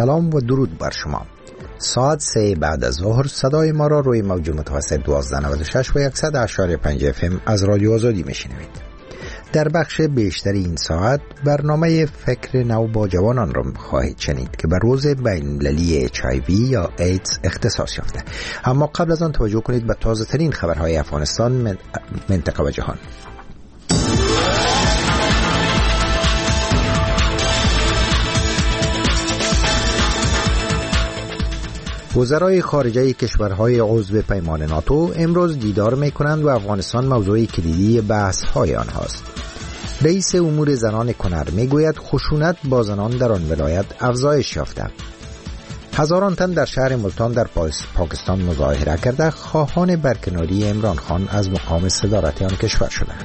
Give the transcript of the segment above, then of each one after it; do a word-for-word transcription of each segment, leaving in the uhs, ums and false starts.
سلام و درود بر شما. ساعت سه بعد از ظهر صدای ما را روی موج متوسط دوازده نود و شش و صد و اشاری پنج اف ام از رادیو آزادی میشنوید. در بخش بیشتر این ساعت برنامه فکر نو با جوانان را خواهید شنید که به روز بین‌المللی اچ آی وی یا ایدز اختصاص یافته. اما قبل از آن توجه کنید به تازه ترین خبرهای افغانستان، منطقه و جهان. وزرای خارجه کشورهای عضو پیمان ناتو امروز دیدار می‌کنند و افغانستان موضوع کلیدی بحث‌های آنهاست. رئیس امور زنان کنر می‌گوید خشونت با زنان در آن ولایت افزایش یافته. هزاران تن در شهر ملتان در پاکستان مظاهره کرده خواهان برکناری عمران خان از مقام صدارت آن کشور شدند.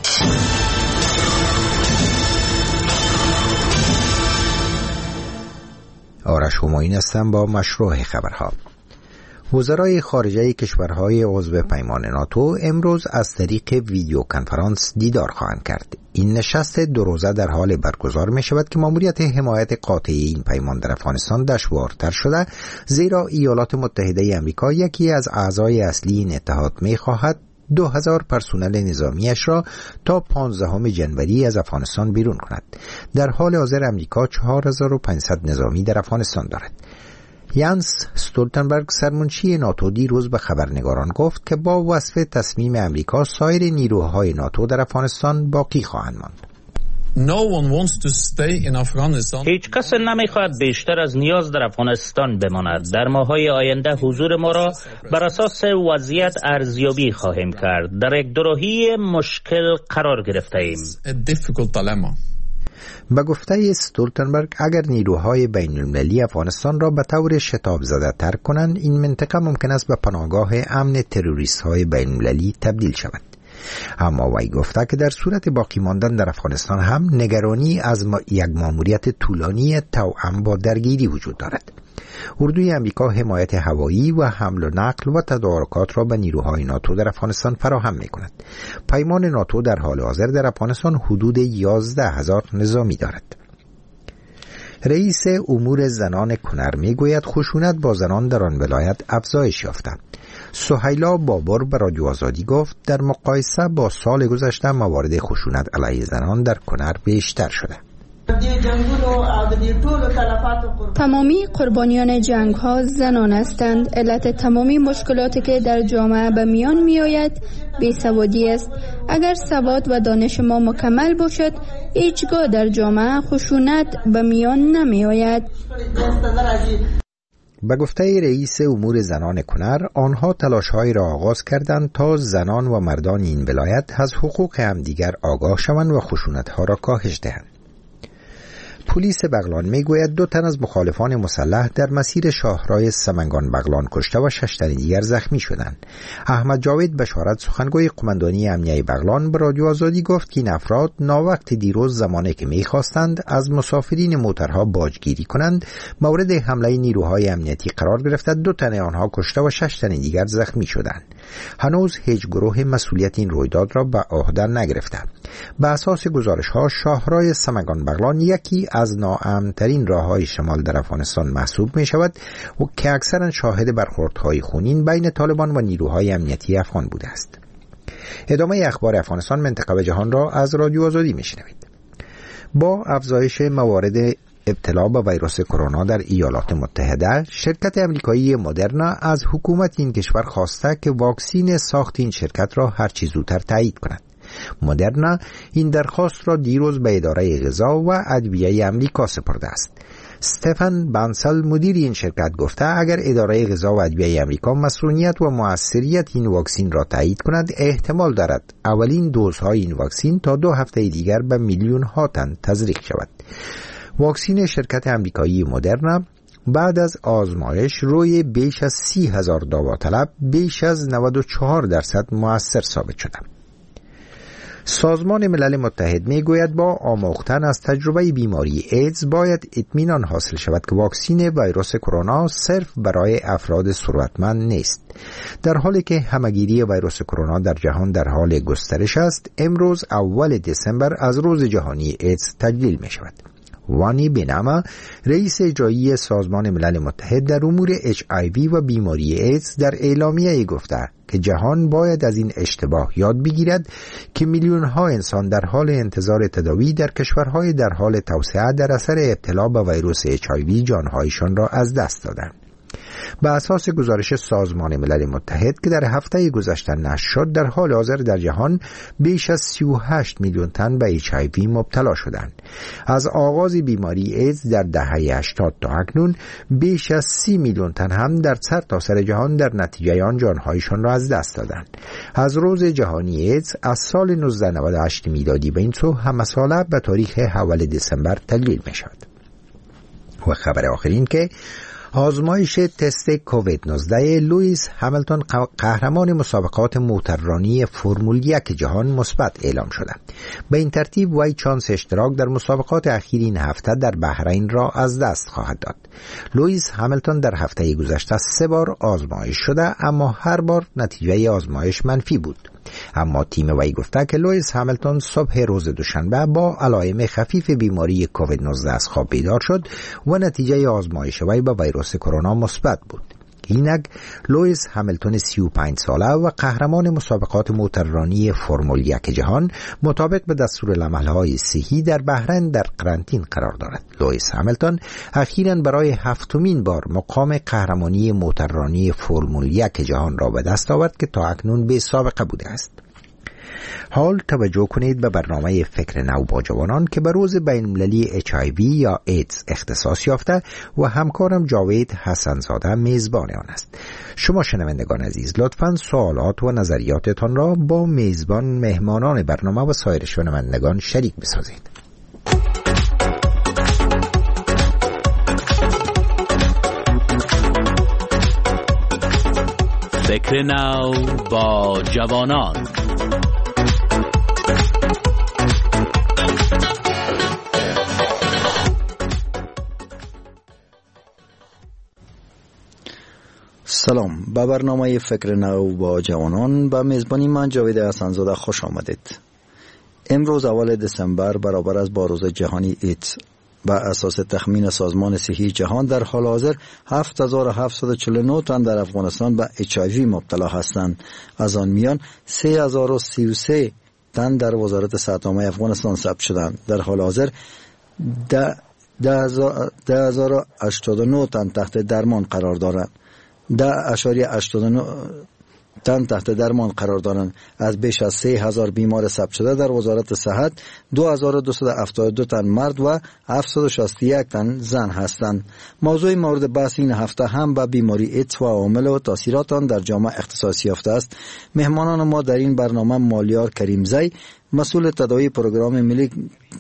آرش همایون هستم با مشروع خبرها. وزرای خارجه کشورهای عضو پیمان ناتو امروز از طریق ویدیو کنفرانس دیدار خواهند کرد. این نشست دو روزه در حال برگزار می شود که ماموریت حمایت قاطعی این پیمان در افغانستان دشوارتر شده، زیرا ایالات متحده آمریکا یکی از اعضای اصلی این اتحاد می خواهد دو هزار پرسنل نظامیش را تا پانزدهم جنوری از افغانستان بیرون کند. در حال حاضر امریکا چهار هزار و پانصد نظامی در افغانستان دارد. یانس استولتنبرگ سرمنشی ناتو دیروز به خبرنگاران گفت که با وصف تصمیم امریکا سایر نیروهای ناتو در افغانستان باقی خواهند ماند. No one wants to stay in Afghanistan. هیچ کس نمیخواهد بیشتر از نیاز در افغانستان بماند. در ماه‌های آینده حضور ما را بر اساس وضعیت ارزیابی خواهیم کرد. در یک دوراهی مشکل قرار گرفته ایم. به گفته استولتنبرگ اگر نیروهای بین المللی افغانستان را به طور شتاب زده تر کنند، این منطقه ممکن است به پناهگاه امن تروریست های بین المللی تبدیل شود. اما وی گفته که در صورت باقی ماندن در افغانستان هم نگرانی از یک ماموریت طولانی توأم با درگیری وجود دارد. اردوی امریکا حمایت هوایی و حمل و نقل و تدارکات را به نیروهای ناتو در افغانستان فراهم می کند. پیمان ناتو در حال حاضر در افغانستان حدود یازده هزار نظامی دارد. رئیس امور زنان کنر می گوید خشونت با زنان در آن ولایت افزایش یافته. سهیلا بابر به رادیو آزادی گفت در مقایسه با سال گذشته موارد خشونت علیه زنان در کنر بیشتر شده. تمامی قربانیان جنگ ها زنان هستند. علت تمامی مشکلاتی که در جامعه به میان می آید بیسوادی است. اگر سواد و دانش ما مکمل باشد هیچگاه در جامعه خشونت به میان نمی آید. به گفته رئیس امور زنان کنر، آنها تلاش‌هایی را آغاز کردند تا زنان و مردان این ولایت از حقوق همدیگر آگاه شوند و خشونت‌ها را کاهش دهند. پلیس بغلان میگوید دو تن از مخالفان مسلح در مسیر شاهراه سمنگان بغلان کشته و شش تن دیگر زخمی شدند. احمد جاوید بشارت سخنگوی قماندانی امنیه بغلان به رادیو آزادی گفت که این افراد ناوقت دیروز زمانی که میخواستند از مسافرین موترها باجگیری کنند مورد حمله نیروهای امنیتی قرار گرفته، دو تن آنها کشته و شش تن دیگر زخمی شدند. هنوز هیچ گروه مسئولیت این رویداد را به عهده نگرفته. به اساس گزارش‌ها شاهراه سمنگان بغلان یکی از ناامن‌ترین راه‌های شمال در افغانستان محسوب می‌شود و که اکثراً شاهد برخوردهای خونین بین طالبان و نیروهای امنیتی افغان بوده است. ادامه اخبار افغانستان، منطقه و جهان را از رادیو آزادی می‌شنوید. با افزایش موارد ابتلا به ویروس کرونا در ایالات متحده، شرکت امریکایی مدرنا از حکومت این کشور خواسته که واکسین ساخت این شرکت را هر چه زودتر تایید کند. مدرنا این درخواست را دیروز به اداره غذا و ادویه آمریکا سپرده است. استفن بانسل مدیر این شرکت گفته اگر اداره غذا و ادویه آمریکا مسئولیت و موثریت این واکسین را تایید کند احتمال دارد اولین دوزهای این واکسین تا دو هفته دیگر به میلیون ها تن تزریق شود. واکسین شرکت امریکایی مدرنا بعد از آزمایش روی بیش از سی هزار داوطلب بیش از نود و چهار درصد مؤثر ثابت شده. سازمان ملل متحد میگوید با آموختن از تجربه بیماری ایدز باید اطمینان حاصل شود که واکسین ویروس کرونا صرف برای افراد ثروتمند نیست. در حالی که همهگیری ویروس کرونا در جهان در حال گسترش است، امروز اول دسامبر از روز جهانی ایدز تجلیل می شود. وانی بناما رئیس اجرایی سازمان ملل متحد در امور اچ آی وی و بیماری ایدز در اعلامیه گفته که جهان باید از این اشتباه یاد بگیرد که میلیون ها انسان در حال انتظار تداوی در کشورهای در حال توسعه در اثر ابتلا به ویروس اچ آی وی جانهایشان را از دست دادند. به اساس گزارش سازمان ملل متحد که در هفته گذشته نشر شد، در حال حاضر در جهان بیش از سی و هشت میلیون تن به اچ آی وی مبتلا شدند. از آغاز بیماری ایدز در دهه هشتاد تا اکنون بیش از سی میلیون تن هم در سرتاسر جهان در نتیجه آن جانهایشان را از دست دادند. از روز جهانی ایدز از سال نوزده نود و هشت میلادی به این سو همه ساله به تاریخ اول دسامبر تقلیل می شود. و خبر آخرین که آزمایش تست کووید نوزده لوئیس همیلتون قهرمان مسابقات موتوررانی فرمول یک جهان مثبت اعلام شده. به این ترتیب وی چانس اشتراک در مسابقات اخیر این هفته در بحرین را از دست خواهد داد. لوئیس همیلتون در هفته گذشته سه بار آزمایش شده اما هر بار نتیجه آزمایش منفی بود. اما تیم وی گفته که لوئیس همیلتون صبح روز دوشنبه با علائم خفیف بیماری کووید نوزده از خواب بیدار شد و نتیجه آزمایش وی با ویروس کرونا مثبت بود. اینک لوئیس همیلتون سی و پنج ساله و قهرمان مسابقات موتوررانی فرمول یک جهان مطابق به دستورالعمل‌های صحی در بحرین در قرنطینه قرار دارد. لوئیس همیلتون اخیراً برای هفتمین بار مقام قهرمانی موتوررانی فرمول یک جهان را به دست آورد که تا اکنون بی سابقه بوده است. حال توجه کنید به برنامه فکر نو با جوانان که به روز بین‌المللی اچ آی وی یا ایدز اختصاص یافته و همکارم جاوید حسنزاده میزبان آن است. شما شنوندگان عزیز لطفاً سوالات و نظریاتتان را با میزبان، مهمانان برنامه و سایر شنوندگان شریک بسازید. فکر نو با جوانان. سلام، به برنامه فکر نو با جوانان به میزبانی من جاوید حسنزاده خوش آمدید. امروز اول دسامبر برابر است با روز جهانی ایدز. بر اساس تخمین سازمان صحی جهان در حال حاضر هفت هزار و هفتصد و چهل و نه تن در افغانستان به اچ آی وی مبتلا هستند. از آن میان سه هزار و سی و سه تن در وزارت صحت عامه افغانستان ثبت شدند. در حال حاضر ده هزار و هشتاد و نه تن تحت درمان قرار دارند. ده اشاری هشتاد و نه تن تحت درمان قرار دارند. از بیش از سه هزار بیمار ثبت شده در وزارت صحت دو هزار و دویست و هفتاد و دو تن مرد و هفتصد و شصت و یک تن زن هستند. موضوع مورد بحث این هفته هم به بیماری ایدز و عوامل و تاثیرات آن در جامعه اختصاص یافته است. مهمانان ما در این برنامه مالیار کریمزی، مسئول تداوی پروگرام ملی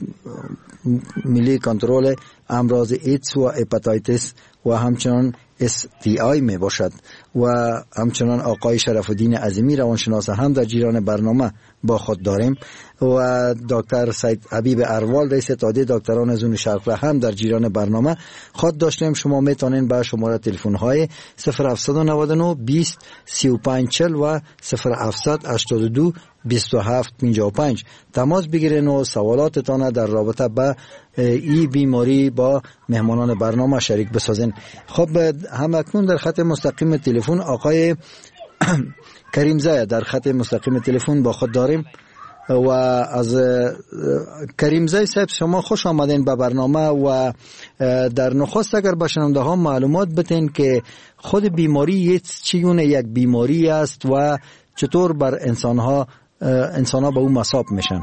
ملی کنترل امراض ایدز و هپاتیتس و همچنان اس تی آی می باشد و همچنان آقای شرف الدین عظیمی روانشناس هم در جریان برنامه با خود داریم و دکتر سید حبیب اروال رئیس اتحادیه دکتران زون شرق هم در جریان برنامه خود داشتیم. شما میتونین با شماره تلفن های صفر هفت نه نه بیست سی و پنج چهل و صفر هفت هشتاد و دو بیست و هفت پنجاه و پنج تماس بگیرین و سوالاتتان در رابطه با این بیماری با مهمانان برنامه شریک بسازین. خب هم اکنون در خط مستقیم تلفن آقای کریمزی در خط مستقیم تلفن با خود داریم و از کریمزی صاحب شما خوش آمدین به برنامه و در نخست اگر به شنونده ها معلومات بدین که خود بیماری ایدز چگونه یک بیماری است و چطور بر انسان ها انسان ها به اون مصاب میشن.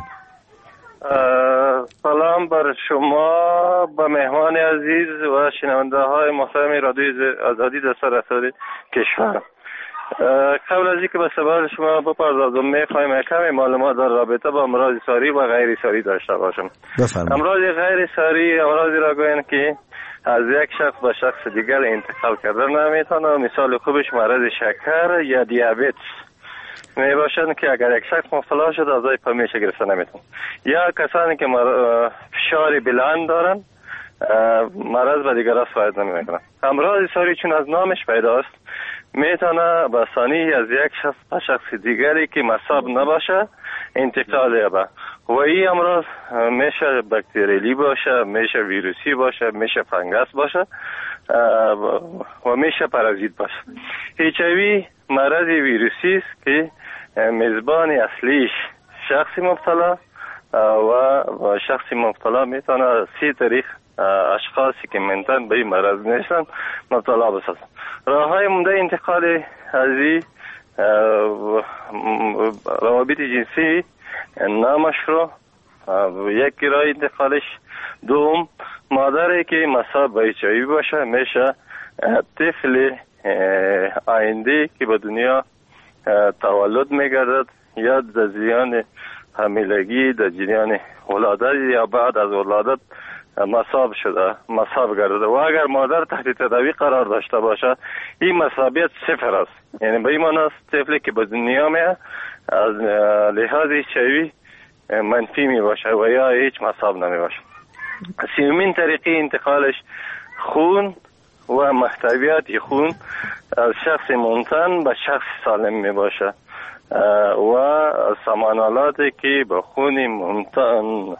سلام بر شما به مهمان عزیز و شنونده های محترم رادیوی آزادی در سراسر کشور. قبل از اینکه به سوال شما بپردازم میخوایم کمی معلومات در رابطه با امراض ساری و غیر ساری داشته باشم. بفرمایید. امراض غیر ساری امراضی را گویند که از یک شخص به شخص دیگر انتقال کردن نمیتونه. مثال خوبش مرض شکر یا دیابت می باشند که اگر یک شخص مبتلا شد از آن همیشه گرفته نمیتونه. یا کسانی که فشار بلند دارن مرض به دیگر سرایت نمیکنن. امراض ساری چون از نامش پیداست میتونه به آسانی از یک شخص به شخص دیگری که مصاب نباشه انتقال یابه و این امراض میشه باکتریالی باشه، میشه ویروسی باشه، میشه فنگس باشه و میشه پارازیت باشه. اچ آی وی مرض ویروسی است که میزبان اصلیش شخص مبتلا و شخص مبتلا میتونه سی طریق اشخاصی که منتن به این مرض نیستن مبتلا بسازن. راه های مونده انتقال از این روابط جنسی نامشروع یک راه انتقالش. دوم، مادری که مصاب به اچ آی وی باشه میشه طفل آینده که به دنیا تولد میگردد یا در جریان حاملگی، در جریان ولادت یا بعد از ولادت مصاب شده مصاب گردده و اگر مادر تحت تداوی قرار داشته باشه این مصابیت صفر است. یعنی به این معنی است طفلی که به دنیا میاد از لحاظ اچ آی وی منفی می باشه و یا هیچ مصاب نمی باشه. سومین طریقه انتقالش خون و محتویات خون از شخص منتن به شخص سالم می باشه و سمانالاتی که به خون منتن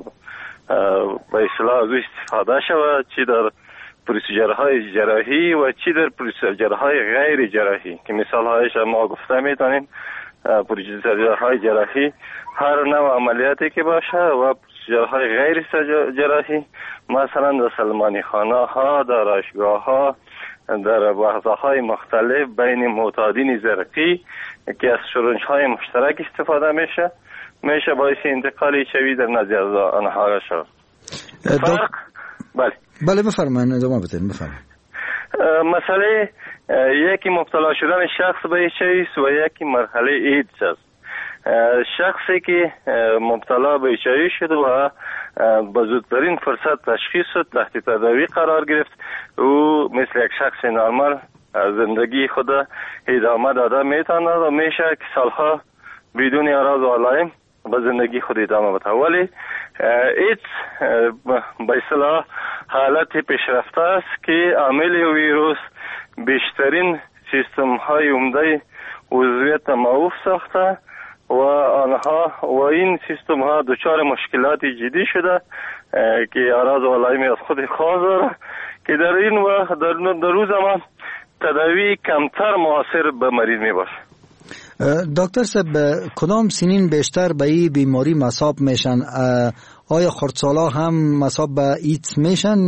به اصطلاح از استفاده شود، چی در پروسیجرهای جراحی و چی در پروسیجرهای غیر جراحی که مثال هایش ما گفته میتونیم. پروسیجرهای جراحی هر نوع عملیاتی که باشه و پروسیجرهای غیر جراحی مثلا در سلمانی خانه ها، در آشگاه ها، در بحثه های مختلف بین معتادین زرقی که از شرنج های مشترک استفاده میشه میشه باعث انتقال اچ آی وی در نزد آنها شد. فرق بله بله بفرمایید ادامه بدین. بفرمایید. مسئله یکی مبتلا شدن شخص به اچ آی وی است و یکی مرحله ایدز است. شخصی که مبتلا به اچ آی وی شد و با زودترین فرصت تشخیص شد، تحت تداوی قرار گرفت، او مثل یک شخص نرمال زندگی خود ادامه داده میتواند و میشه که سالها بدون اعراض و علائم به زندگی خود ادامه بده. ولی ایدز به اصطلاح حالت پیشرفته است که عامل ویروس بیشترین سیستم های عمده عضویت معوف ساخته و آنها و این سیستم ها دچار مشکلات جدی شده که اعراض و علائم از خود خاص داره که در این وقت در, در روز زمان تداوی کمتر مؤثر به مریض می باشه. دکتر صاحب کدام سنین بیشتر به این بیماری مصاب میشن؟ آیا خردسالا هم مصاب به ایدز میشن؟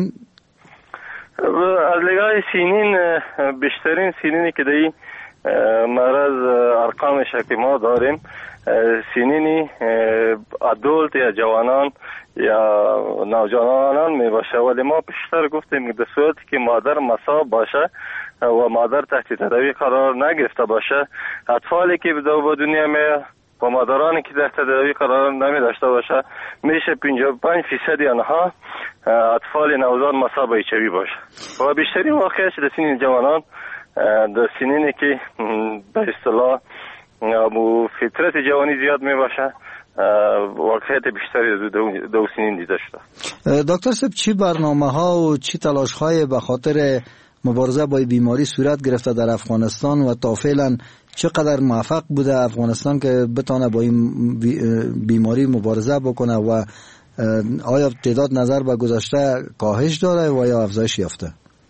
از لحاظ سنین بیشترین سنینی که در این مرض ارقامش که ما داریم سنینی ادولت یا جوانان یا نوجوانان می باشه، ولی ما بیشتر گفتیم در صورتی که مادر مصاب باشه و مادر تحت تداوی قرار نگرفته باشه، اطفالی که به دنیا می و مادرانی که تحت تداوی قرار نمی داشته باشه میشه پنجاه و پنج فیصد آنها اطفال نوزاد مصاب اچ آی وی باشه و بیشترین واقعش در سنین جوانان، در سنینی که به اصطلاح فطرت جوانی زیاد می باشه واقعیت بیشتری دو سنین دیده شده. دکتر صاحب چی برنامه ها و چی تلاش های به خاطر مبارزه با بیماری صورت گرفته در افغانستان و تا فعلا چقدر موفق بوده افغانستان که بتونه با این بیماری مبارزه بکنه و آیا تعداد نظر به گذشته کاهش داره و یا افزایش یافته؟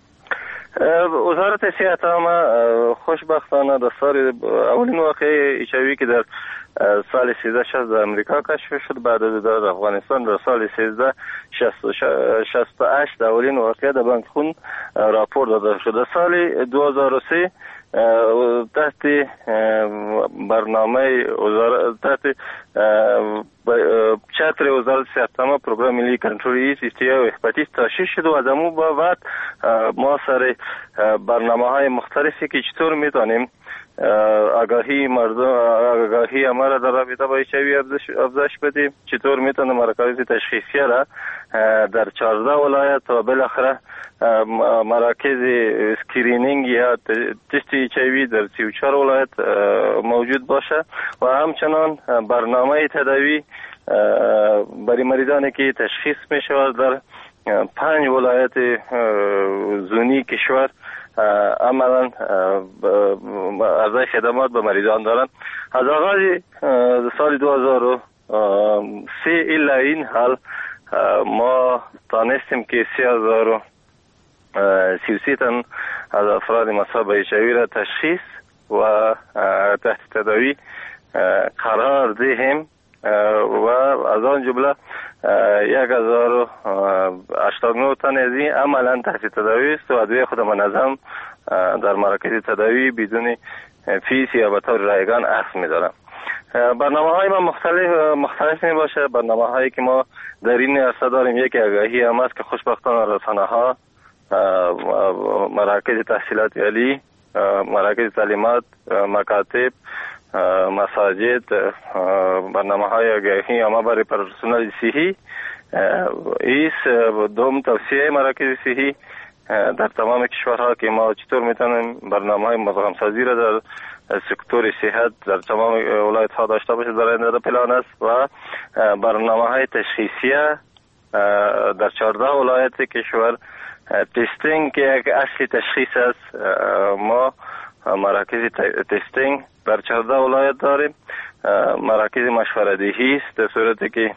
وزارت صحت عامه خوشبختانه در سال اولین واقعه اچ آی وی که در سال سیزده شصت در امریکا کشف شد، بعد از در افغانستان در سال سیزده شصت و هشت در اولین واقعه در بانک خون راپور داده شد. در سال دو هزار و سه تحت برنامه وزارت تحت چتر وزارت صحت عامه پروگرام ملی کنترل ایدز، استیا و هپاتیت تأسیس شد و از امو بعد ما سر برنامه های مختلفی که چطور میتونیم آگاهی مردم آگاهی امر در رابطه با اچ آی وی افزایش بدیم، چطور میتونه مراکز تشخیصیه را در چهارده ولایت و بالاخره مراکز اسکرینینگ یا تست اچ آی وی در سی و چهار ولایت موجود باشه و همچنان برنامه تداوی برای مریضانی که تشخیص می شود در پنج ولایت زونی کشور عملا عرضه خدمات به مریضان دارند. از آغاز سال دو هزار و سه الی این حال ما تانستیم که سه هزار و سی و سی تن از افراد مصاب اچ آی وی را تشخیص و تحت تداوی قرار دهیم و از آن جمله یک هزار و هشتاد و نه تن از این عملا تحت تداوی است و ادویه خود منظم در مراکز تداوی بدون فیس یا به طور رایگان اخذ می‌دارم. برنامه های ما مختلف مختلف می باشه. برنامه هایی که ما در این عرصه داریم یکی آگاهی هم است که خوشبختانه رسانه ها، مراکز تحصیلات عالی، مراکز تعلیمات، مکاتب، مساجد، برنامه های آگاهی اما برای پرسنل صحی ایس دوم توسعه مراکز صحی در تمام کشورها که ما چطور میتونیم برنامه های مدغم سازی را در سکتور صحت در تمام ولایت ها داشته باشه در آینده پلان است و برنامه های تشخیصیه در چهارده ولایت کشور تستینگ که یک اصلی تشخیص است. ما مراکز تستینگ در چهارده ولایت داریم. مراکز مشوره دهی است در صورتی که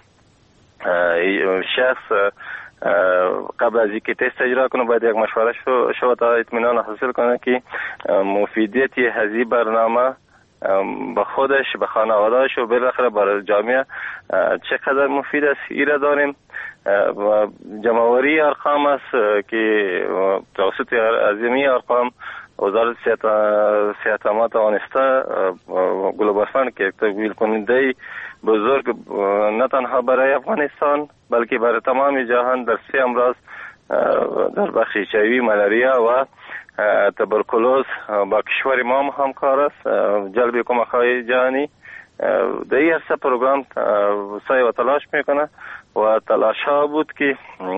شخص قبل از اینکه تست اجرا کنه باید یک مشوره شو تا اطمینان حاصل کنه که مفیدیت هذه برنامه به خودش، به خانواده‌اش و بالاخره برای جامعه چقدر مفید است ایره داریم. و جمع‌آوری ارقام است که توسط عظیمی ارقام وزارت صحت ما توانسته گلوبال فند که یک تمویل کننده بزرگ نه تنها برای افغانستان بلکه برای تمام جهان در سه امراض در بخش اچ آی وی، ملاریا و تبرکلوز با کشور ما همکار است. جلب کمک‌های جهانی در این عرصه پروگرام سعی و تلاش میکنه و تلاش ها بود که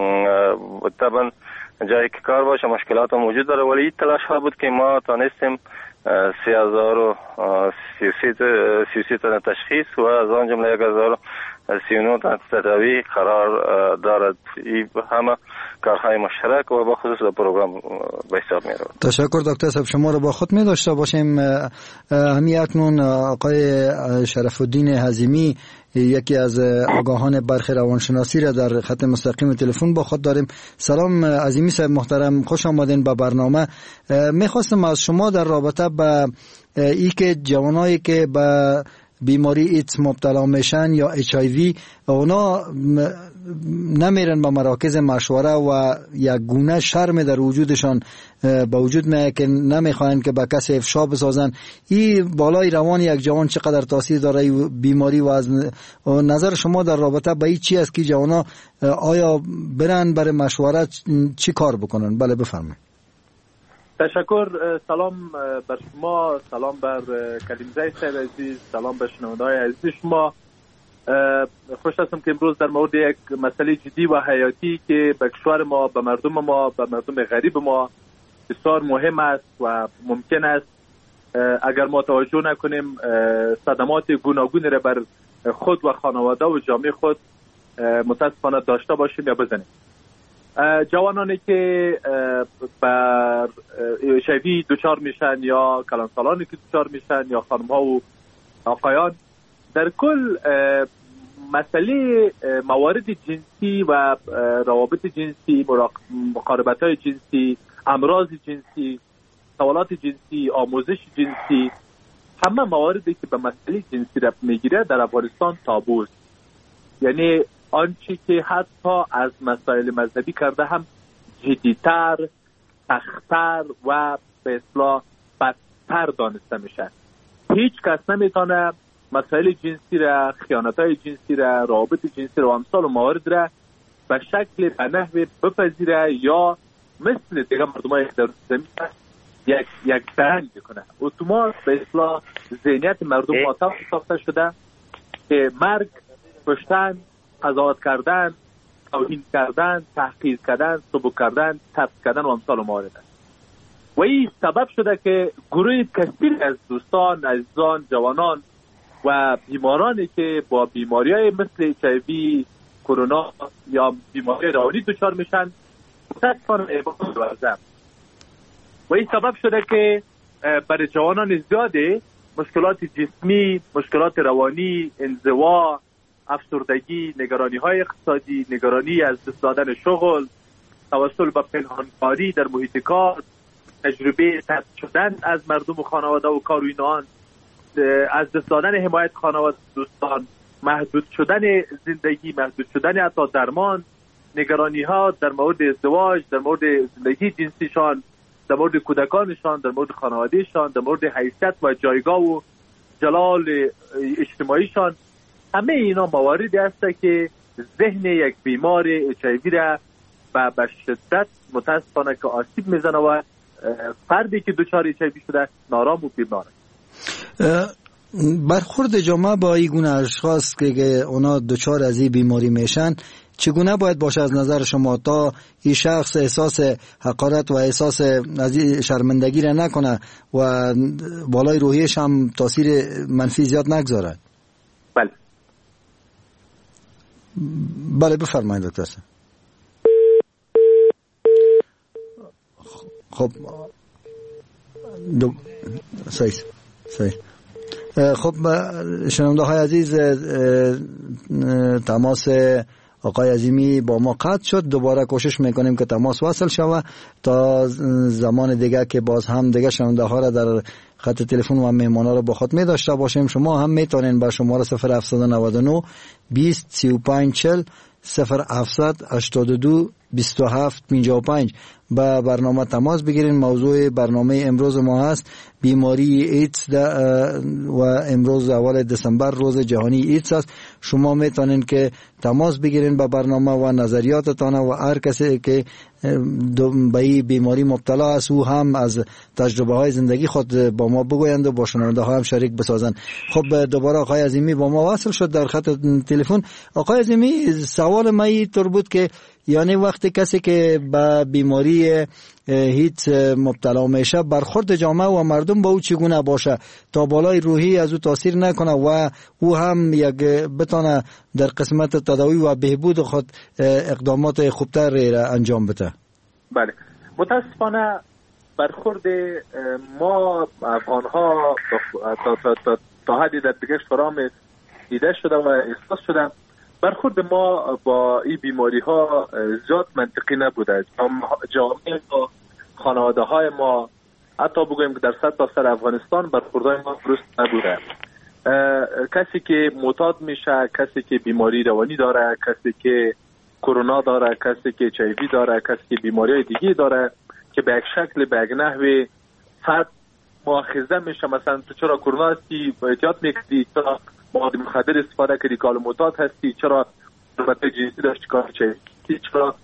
طبعا جایی که کار باشه مشکلات هم وجود داره ولی این تلاش ها بود که ما تانستیم سی هزار و سی و سی تن تشخیص و از آن جمله یک هزار و سی و نه تن تداوی قرار دارد. این همه کارهای مشترک و با خصوص پروگرام به حساب می رود. تشکر دکتر صاحب. شما رو با خود می داشته باشیم. همین اکنون آقای شرف الدین حزیمی یکی از آگاهان برخی روانشناسی را در خط مستقیم تلفن با خود داریم. سلام عظیمی صاحب محترم، خوش آمدین به برنامه. میخواستم از شما در رابطه با ای که جوانایی که به بیماری ایدز مبتلا میشن یا اچ آی وی اونا نمیرن به مراکز مشوره و یک گونه شرم در وجودشان به وجود میاد که نمیخواین که به کسی افشا بسازن. این بالای روان یک جوان چقدر تاثیر داره بیماری و از نظر شما در رابطه با این چی است که جوانا آیا برن برای مشوره چی کار بکنن؟ بله بفرمایید. تشکر. سلام بر شما، سلام بر کلیمزای صاحب عزیز، سلام به شنونده‌های عزیز شما. خوش هستم که امروز در مورد یک مسئله جدی و حیاتی که به کشور ما، به مردم ما، به مردم غریب ما بسیار مهم است و ممکن است اگر ما توجه نکنیم صدمات گوناگونی را بر خود و خانواده و جامعه خود متاسفانه داشته باشیم یا بزنیم. جوانانی که بر شوی دچار میشن یا کلانسالانی که دچار میشن یا خانم‌ها و آقایان، در کل مسئله موارد جنسی و روابط جنسی، مقاربت‌های جنسی، امراض جنسی، سوالات جنسی، آموزش جنسی، همه مواردی که به مسئله جنسی ربط میگیره در افغانستان تابوست. یعنی آنچه که حتی از مسائل مذهبی کرده هم جدیتر، سخت‌تر و به اصطلاح بدتر دانسته میشه. هیچ کس نمیتونه مسائل جنسی را، خیانت‌های جنسی را، روابط جنسی را و امثال و موارد را به شکل به نحو بپذیره یا مثل دیگه مردمای در زمین یک یک درنگ کنه. اتومات به اصطلاح ذهنیت مردم ماتم ساخته شده که مرگ، کشتن، قضاوت کردن، توهین کردن، تحقیر کردن، سبک کردن، ترس کردن و امثال و موارد است. و این سبب شده که گروه کثیر از دوستان، عزیزان، جوانان و بیمارانی که با بیماری‌های مثل اچ آی وی، کرونا یا بیماری روانی دچار میشن متاسفانه عبادت ورزم و این سبب شده که برای جوانان زیاده مشکلات جسمی، مشکلات روانی، انزوا، افسردگی، نگرانی های اقتصادی، نگرانی از دست دادن شغل، توسل به پنهانکاری در محیط کار، تجربه طرد شدن از مردم و خانواده و کار و اینان، از دست دادن حمایت خانواده دوستان، محدود شدن زندگی، محدود شدن حتی درمان، نگرانی ها در مورد ازدواج، در مورد زندگی جنسیشان، در مورد کودکانشان، در مورد خانوادهشان، در مورد حیثیت و جایگاه و جلال اجتماعیشان. همه اینا مواردی هست که ذهن یک بیمار اچ آی وی را به شدت متاسفانه که آسیب میزنه و فردی که دچار اچ آی وی شده نارام و بیمار. برخورد جامعه با این گونه اشخاص که اونا دچار از این بیماری میشن چگونه باید باشه از نظر شما تا این شخص احساس حقارت و احساس از این شرمندگی را نکنه و بالای روحیش هم تاثیر منفی زیاد نگذاره؟ بله بله بفرمایید دکتر. خب دو... صحیح صحیح خب شنونده های عزیز، تماس آقای عظیمی با ما قطع شد. دوباره کوشش میکنیم که تماس وصل شود تا زمان دیگه که باز هم دیگه شنونده ها را در خط تلفن و مهمان ها را با خود می داشته باشیم. شما هم میتونین با شماره صفر هفت نه نه بیست سی و پنج چهل صفر هفت هشتاد و دو بیست و هفت پنجاه و پنج با برنامه تماس بگیرین. موضوع برنامه امروز ما هست بیماری ایدز و امروز اول دسامبر روز جهانی ایدز است. شما میتونین که تماس بگیرین با برنامه و نظریاتتان و هر کسی که به این بیماری مبتلا است او هم از تجربه های زندگی خود با ما بگویند و با شنونده ها هم شریک بسازند. خب دوباره آقای عظیمی با ما وصل شد در خط تلفن. آقای عظیمی، سوال من اینطور بود که یعنی وقتی کسی که به بیماری هیت مبتلا میشه برخورد جامعه و مردم با او چگونه باشه تا بالای روحی از او تاثیر نکنه و او هم یک بتانه در قسمت تداوی و بهبود خود اقدامات خوبتر را انجام بده؟ بله، متاسفانه برخورد ما افغان ها تا, تا, تا, تا حدی در دیگه فرام دیده شده و احساس شده برخورد ما با این بیماری ها زیاد منطقی نبوده. جامعه ما، خانواده های ما، حتی بگویم که در صد تا سر افغانستان برخوردهای ما درست نبوده. کسی که معتاد میشه، کسی که بیماری روانی داره، کسی که کرونا داره، کسی که اچ آی وی داره، کسی که بیماری های دیگه داره که به یک شکل به یک نحوی فرد مؤاخذه میشه، مثلا تو چرا کرونا هستی احتیاط میکردی، چرا مواد مخدر استفاده کردی کال معتاد هستی، چرا رابطه جنسی داشتی کار چه، چرا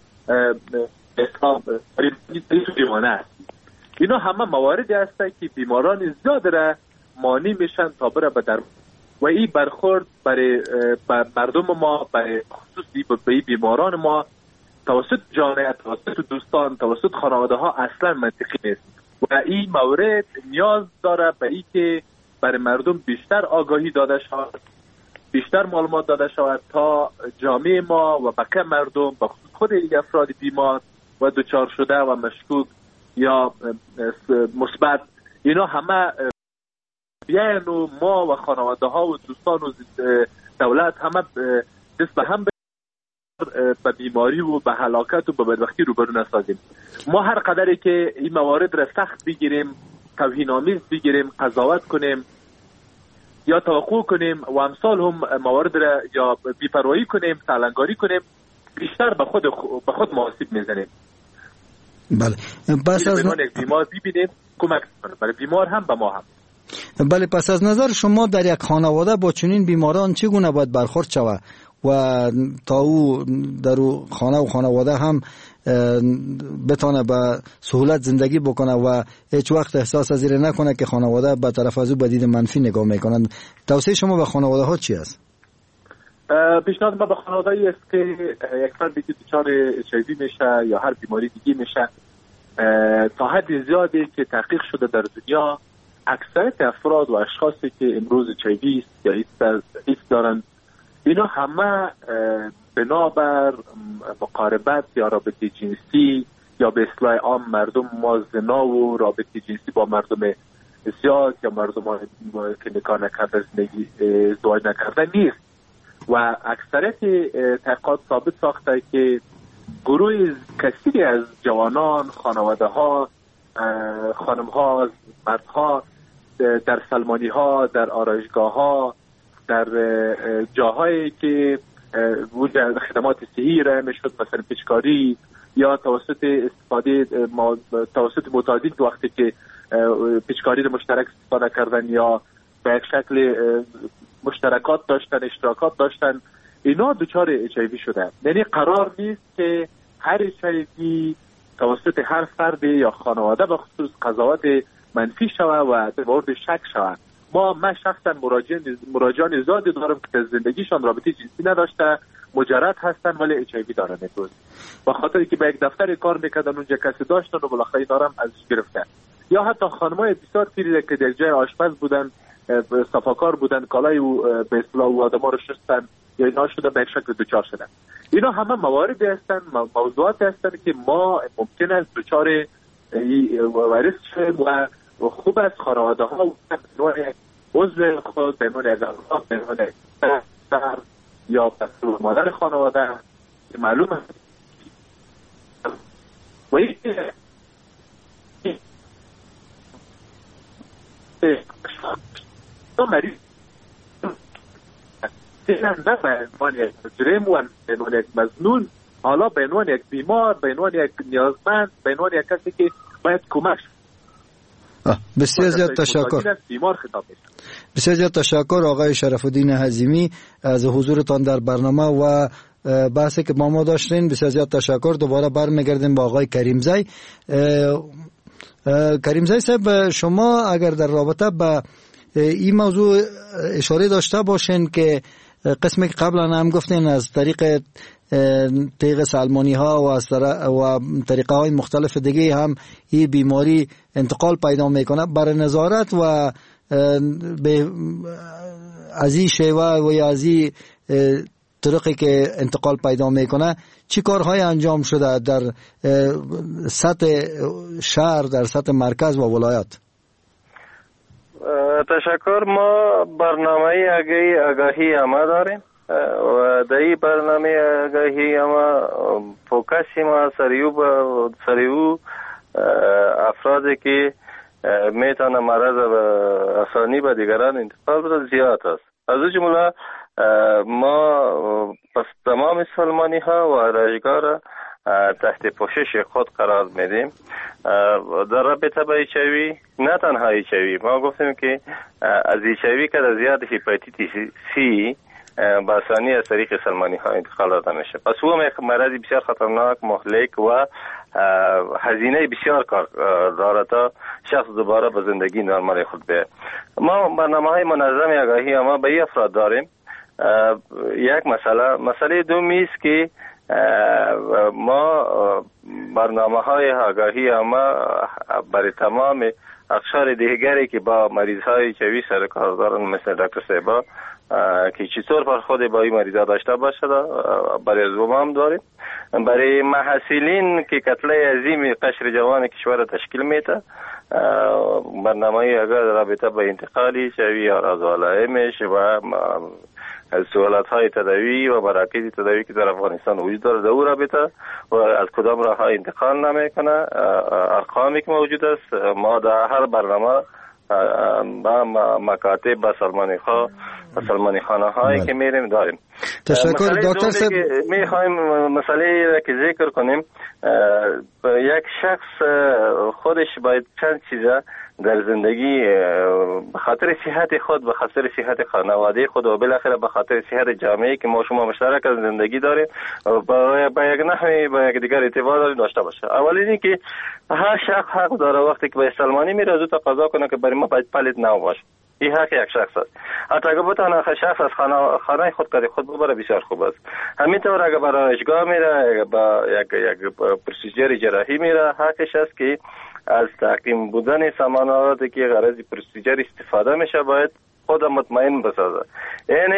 حساب دیوانه هستی. اینا همه مواردی هستند که بیماران زیاد را مانع میشن تا بره به درمان و این برخورد برای مردم ما، برای خصوصی به بیماران ما توسط جامعه، توسط دوستان، توسط خانواده ها اصلا منطقی نیست و این مورد نیاز داره به این که برای مردم بیشتر آگاهی داده شود، بیشتر معلومات داده شود تا جامعه ما و بقیه مردم به خود این افراد بیمار و دچار شده و مشکوک یا مثبت اینا همه بیاین و ما و خانواده ها و دوستان و دولت همه دست به هم به بیماری و به هلاکت و به بدبختی روبرو نسازیم. ما هر قدری که این موارد را سخت بگیریم، توهین‌آمیز بگیریم، قضاوت کنیم یا توقع کنیم و امثال هم موارد را یا بی‌پروایی کنیم، سالنگاری کنیم، بیشتر به خود به خود آسیب میزنیم. بله. پس از ن... یک بیمار ببینیم کمک کنه، برای بیمار هم به ما هم. بله، پس از نظر شما در یک خانواده با چنین بیماران چگونه باید برخورد شود و تا او در او خانه و خانواده هم بتانه به سهولت زندگی بکنه و هیچ وقت احساس از این نکنه که خانواده به طرف از او به دید منفی نگاه میکنند؟ توصیه شما به خانواده ها چی است؟ پیشنهاد ما به خانواده ای است که یک فردی که دچار اچ آی وی میشه یا هر بیماری دیگه میشه، تا حد زیادی که تحقیق شده در دنیا اکثریت افراد و اشخاصی که امروز اچ آی وی است یا ایدز دارن، اینا همه بنابر مقاربت یا رابطه جنسی یا به اصطلاح عام مردم ما زنا و رابطه جنسی با مردم سیاه یا مردم که نکاح نکرده زندگی ازدواج نکرده نیست و اکثریت تحقیقات ثابت ساخته که گروه کثیری از جوانان، خانواده ها، خانم ها، مرد ها در سلمانی ها، در آرایشگاه ها، در جاهایی که وجود خدمات صحی را میشد مثلا پیچکاری یا توسط استفاده توسط متعدد وقتی که پیچکاری رو مشترک استفاده کردن یا به یک شکل مشترکات داشتن، اشتراکات داشتن، اینا دچار اچ آی وی شدن. یعنی قرار نیست که هر اچ آی وی توسط هر فرد یا خانواده به خصوص قضاوت منفی شود و در مورد شک شود. ما من شخصا مراجعان مراجعان زیادی دارم که در زندگیشان رابطه جنسی نداشته، مجرد هستن ولی اچ آی وی دارن امروز. با خاطر که به یک دفتر کار میکردن اونجا کسی داشتن و بالاخره اینا هم ازش گرفتن. یا حتی خانمای بسیار پیری که در جای آشپز بودن، صفاکار بودن، کالای به اصطلاح او آدما رو شستن یا اینا شده به یک شکل دچار شدن. اینا همه مواردی هستن، موضوعات هستن که ما ممکن است دچار وارث شویم و خوب است خانواده ها و نوع عضو خود به نوع اقلاب به نوع سر یا پسر مادر خانواده که معلوم است و این مریض نه به عنوان یک مجرم و به عنوان یک مظنون، حالا به عنوان یک بیمار، به عنوان یک نیازمند، به عنوان یک کسی که باید کمک. بسیار زیاد تشکر. بیمار خطاب میشه. بسیار زیاد تشکر آقای شرف الدین حزیمی از حضورتان در برنامه و بحثی که با ما داشتین. بسیار زیاد تشکر. دوباره برمیگردیم با آقای کریمزی. کریمزی صاحب، شما اگر در رابطه با این موضوع اشاره داشته باشین که قسمی که قبلا هم گفتین از طریق طریق سلمانی ها و از و طریقه های مختلف دیگه هم این بیماری انتقال پیدا میکنه، برای نظارت و به از این شیوه و از این طرقی که انتقال پیدا میکنه چی کارهای انجام شده در سطح شهر، در سطح مرکز و ولایت؟ تشکر. ما برنامه آگاهی اما داریم و در این برنامه آگاهی اما فوکسی ما سریو سریو افرادی که میتونه مرض آسانی به دیگران انتقال بده زیاد است. از این جمله ما پس تمام سلمانی ها و آرایشگاه را تحت پوشش خود قرار میدیم. در رابطه با ایچ آی وی، نه تنها ایچ آی وی، ما گفتیم که از ایچ آی وی که در زیاد هپاتیت سی با آسانی از طریق سلمانی ها انتقال داده میشه. پس او یک مرض بسیار خطرناک، مهلک و هزینه بسیار کار داره تا شخص دوباره به زندگی نرمال خود بیاید. ما برنامه های منظم آگاهی ما به این افراد داریم. یک مسئله مسئله دومی است که ما برنامه های آگاهی ما برای تمام اقشار دیگری که با مریض های ایچ آی وی سر کار دارن مثل دکتر صاحبا که چطور برخورد با این مریضا داشته باشه برای از ما هم داریم. برای محصلین که کتله عظیم قشر جوان کشور تشکیل میده برنامه اگر رابطه با انتقال ایچ آی وی آراز و علائمش و سهولت های تداوی و مراکز تداوی که در افغانستان وجود داره در او رابطه و از کدام راه ها انتقال نمیکنه، ارقامی که موجود است ما در هر برنامه با مکاتب با سلمانی ها و سلمانی خانه هایی که میریم داریم. تشکر دکتر صاحب. میخوایم مسئله که ذکر کنیم، یک شخص خودش باید چند چیزا در زندگی به خاطر صحت خود، به خاطر صحت خانواده خود و بالاخره به خاطر صحت جامعه که ما شما مشترک از زندگی داریم با, با یک نحوی با یک دیگر ارتباط داریم داشته باشه. اولین این که هر شخص حق داره وقتی که به سلمانی میره زود تقاضا کنه که برای ما باید پلیت نو باشه. این حق یک شخص است. حتی اگر بتونه شخص از خانه خانه خود کاری خود ببره بسیار خوب است. همینطور اگر برای آرایشگاه میره با یک یک پروسیجر جراحی میره حقش است که از تحکیم بودن ساماناتی که غرض پروسیجر استفاده میشه باید خود مطمئن بسازه. یعنی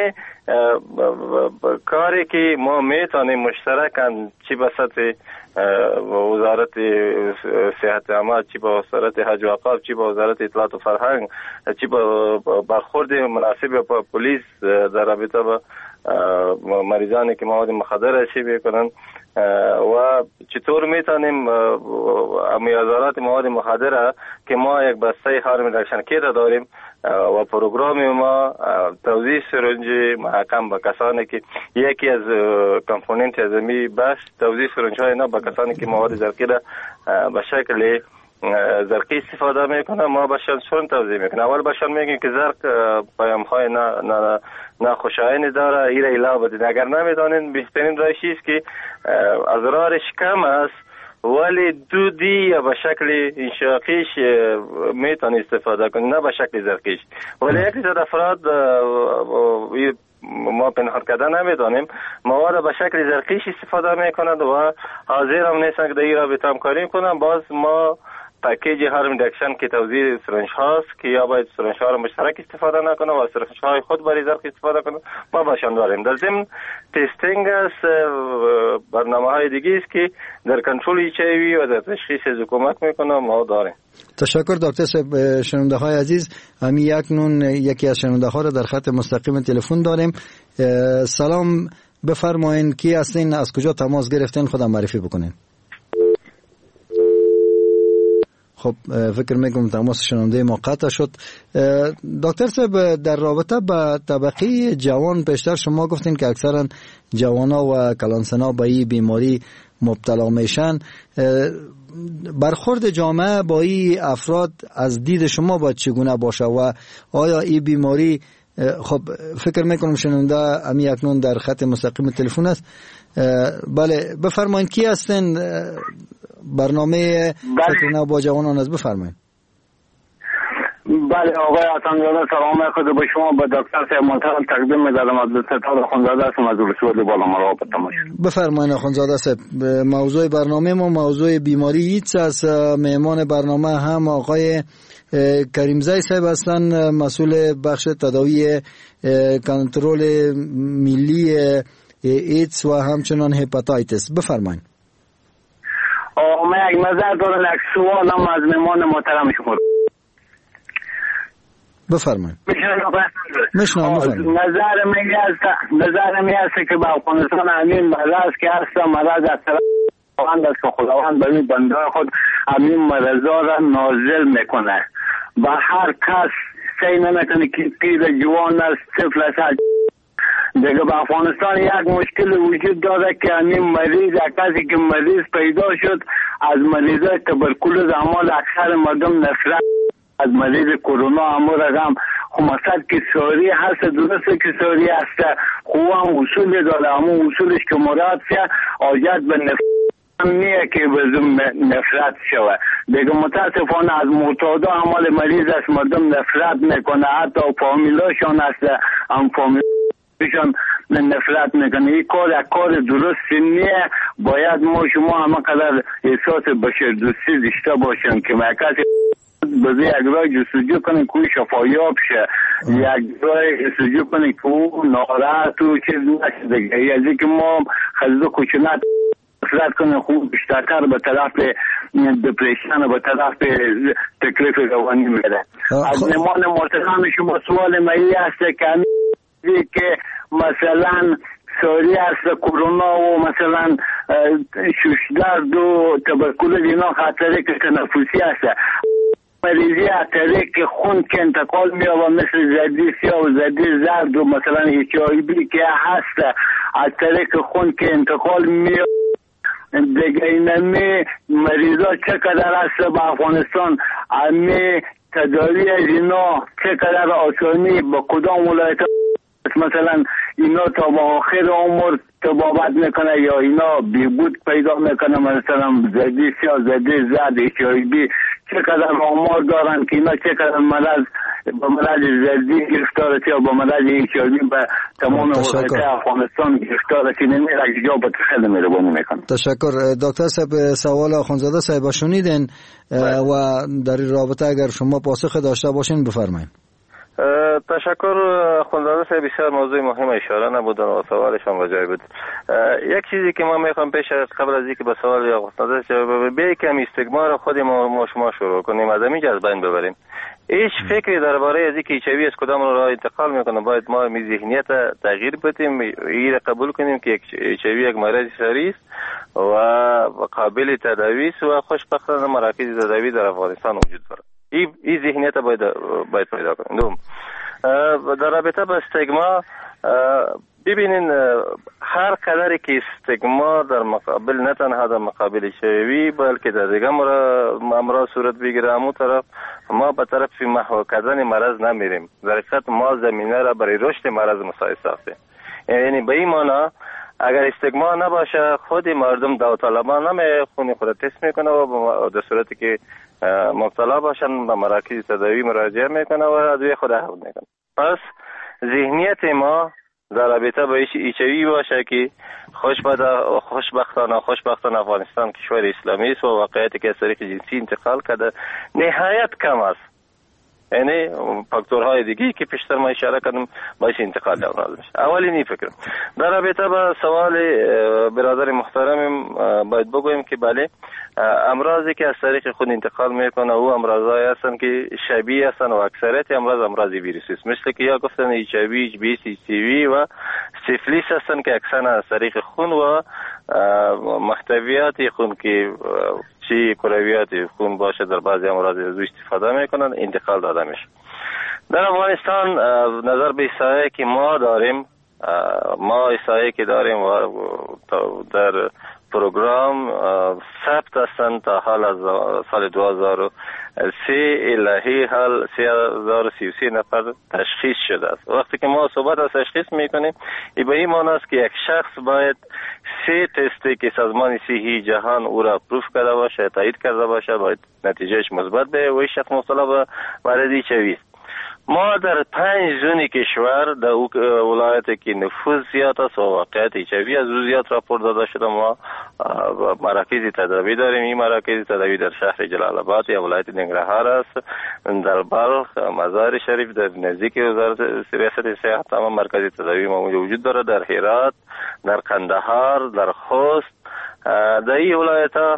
کاری که ما میتونیم مشترکاً چی به سطح وزارت صحت عامه، چی با وزارت حج و اوقاف، چی با وزارت اطلاعات و فرهنگ، چی با برخورد مناسب با پلیس در رابطه با مریضانی که مواد مخدر چی بکنن و چطور میتونیم میازارات مواد مخدر که ما یک بسته هارم ریدکشن کیت داریم و پروگرام ما توزیع سرنج محکم به کسانی که یکی از کامپوننت از می بس توزیع سرنج های اینا به کسانی که مواد زرقی را به شکل زرقی استفاده میکنه ما بهشان سرنج توزیع میکنه. اول بهشان میگیم که زرق پیام های نه ناخوشایند داره، ایره علاوه بدید. اگر نمیدانین بهترین رایش است که اضرارش کم است ولی دودی یا به شکل انشاقیش میتونی استفاده کنی، نه به شکل زرقیش. ولی یکی از افراد ما پنهان کردن نمیدانیم مواد به شکل زرقیش استفاده میکنند و حاضر هم نیستن که در این رابطه همکاری کنند. باز ما پکیج هارم ریدکشن که توزیع سرنج هاست که یا باید سرنج ها رو مشترک استفاده نکنه و سرنج های خود برای زرق استفاده کنه ما باشان داریم. در ضمن تستینگ است، برنامه های دیگه است که در کنترل ایچ آی وی و در تشخیص کمک میکنه ما داریم. تشکر دکتر صاحب. شنونده های عزیز، همی یک نون یکی از شنونده ها را در خط مستقیم تلفن داریم. سلام، بفرمایین کی هستین، از کجا تماس گرفتین، خودم معرفی بکنین. خب فکر میکنم تماس شنونده ما قطع شد. دکتر صاحب، در رابطه با طبقه جوان پیشتر شما گفتین که اکثرا جوانا و کلانسنا به این بیماری مبتلا میشن. برخورد جامعه با این افراد از دید شما باید چگونه باشه و آیا این بیماری، خب فکر میکنم شنونده امی اکنون در خط مستقیم تلفن است. بله بفرمایید کی هستین، برنامه فتنه با جوانان از بفرمایید. بله آقای عطانزاده، سلام خود به شما، به دکتر صاحب محترم تقدیم می‌دارم. عبدالستار آخوندزاده هستم از رسول بالا مرا به تماش. بفرمایید آخوندزاده صاحب. موضوع برنامه ما موضوع بیماری ایدز است. مهمان برنامه هم آقای کریمزی صاحب هستن، مسئول بخش تداوی کنترل ملی ایدز و همچنان هپاتایتس. بفرمایید. من یک نظر دارم، یک سوال هم از مهمان محترم شما. بفرمایید. میشنم بفرمایید. نظر من است نظر من است که با افغانستان همین مرض که هست، مرض از طرف خداوند است که خداوند به این بنده خود همین مرضا را نازل میکنه. با هر کس سعی نمیکنه که پیر جوان است، طفل است. دیگه با افغانستان یک مشکل وجود داره که همین مریض، کسی که مریض پیدا شد از مریضای تبرکلوز، اما اکثر مردم نفرت از مریض کرونا همو رقم خماست که سوری هست. درسته که سوری هست، خوب هم اصول داره، اما اصولش که مراد شه آجت به نفرت نیه که بزن نفرت شوه. دیگه متاسفانه از معتادا عمال مریض است، مردم نفرت میکنه، حتی فامیلاشون هست هم فامیل شان نفرت میکنه. این کار یک کار درستی نیه. باید ما شما همه قدر احساس بشر دوستی داشته باشیم که ما کسی بذار یک راه جستجو کنیم که او شفایاب شه، یک راه جستجو کنیم که او ناراحت و چیز نشه دیگه. یعنی که ما خزده کچنت نفرت کنیم خوب بیشترتر به طرف دپریشن و به طرف تکلیف روانی میره. از نمان محترم شما سوال مایی هست که که مثلا سوری هست کرونا و مثلا ششدرد و تبرکلوز اینا خطره که تنفسی هست. مریضی از طریق خون که انتقال می‌یابه مثل زدی سیاه و زدی زرد و مثلا ایچ آی وی که هست از طریق خون که انتقال می‌یابه. دیگه اینمی مریضا چقدر هست با افغانستان، امی تداوی از اینا چقدر آسانی با کدام ولایت مثلا اینا تا با آخر عمر تبابت میکنه یا اینا بیبود پیدا میکنه، مثلا زدی سیاه زدی زد ایچ آی بی چقدر آمار دارن که اینا چقدر مرض با مرض زدی گرفتارتی یا با مرض ایچ آی بی به تمام ولایت افغانستان گرفتارتی نمیره که جا به خیلی مهربانی میکنه. تشکر دکتر صاحب. سوال آخوندزاده صاحب شنیدین و در این رابطه اگر شما پاسخ داشته باشین بفرمایید. تشکر خانزاده صاحب، بسیار موضوع مهم اشاره نبودن و سوالشان با جای بود. یک چیزی که ما میخوام پیش قبل از اینکه به سوال یا خانزاده جواب بدم، کم استگما رو خود ما شما شروع کنیم، از همینجا از بین ببریم. هیچ فکری درباره از اینکه ایچ‌آی‌وی از کدام راه انتقال میکنه، باید ما می ذهنیت تغییر بدیم، این قبول کنیم که ایچ‌آی‌وی یک مرض ساری است و قابل تداوی است و خوشبختانه مراکز تداوی در افغانستان وجود دارد. این این ذهنیت باید باید پیدا کنیم. دوم، در رابطه با استگما، ببینین هر قدری که استگما در مقابل، نه تنها در مقابل ایچ‌آی‌وی بلکه در دیگه امراض صورت بگیره، همون طرف ما به طرف محو کردن مرض نمیریم. در حقیقت ما زمینه را برای رشد مرض مساعد ساختیم. یعنی به این معنا اگر استگما نباشه، خود مردم داوطلبانه نمی خون خود تست میکنه و در صورتی که مبتلا باشن به مراکز تداوی مراجعه میکنه و ادویه خود اخذ میکنه. پس ذهنیت ما در رابطه با ایچ‌آی‌وی باشه که خوشبختانه خوشبختانه افغانستان کشور اسلامی است و واقعیتی که از طریق جنسی انتقال کرده نهایت کم است. یعنی فاکتورهای دیگه که پیشتر ما اشاره کردم باعث انتقال امراض میشه. اولین این فکر. در رابطه با سوال برادر محترم باید بگویم که بله، امراضی که از طریق خون انتقال میکنه او امراضایی هستن که شبیه هستن و اکثریت امراض امراض ویروسی است، مثل که یا گفتن ایچ‌آی‌وی، اچ بی سی وی و سیفلیس هستن که اکثرا از طریق خون و محتویات خون که چی کرویات خون باشه در بعضی امراض از استفاده میکنن انتقال داده میشه. در افغانستان نظر به سایه که ما داریم، ما سایه که داریم و در پروگرام ثبت هستند تا حال از سال دو هزار و سه الهی حال سه هزار و سی و سه نفر تشخیص شده است. وقتی که ما صحبت از تشخیص میکنیم، این به این معنی است که یک شخص باید سه تستی که سازمان صحی جهان او را اپروف کرده باشه، تایید کرده باشه، باید نتیجهش مثبت به و این شخص مبتلا به مرض ایچ‌آی‌وی است. ما در پنج زون کشور در ولایتی که نفوذ زیاد است و واقعیت ایچ‌آی‌وی از او زیاد راپور داده شده، ما مراکز تداوی داریم. این مراکز تداوی در شهر جلال آباد یا ولایت ننگرهار است، در بلخ، مزار شریف، در نزدیک وزارت ریاست صحت تمام مرکز تداوی ما وجود دارد، در هرات، در قندهار، در خوست. در این ولایت ها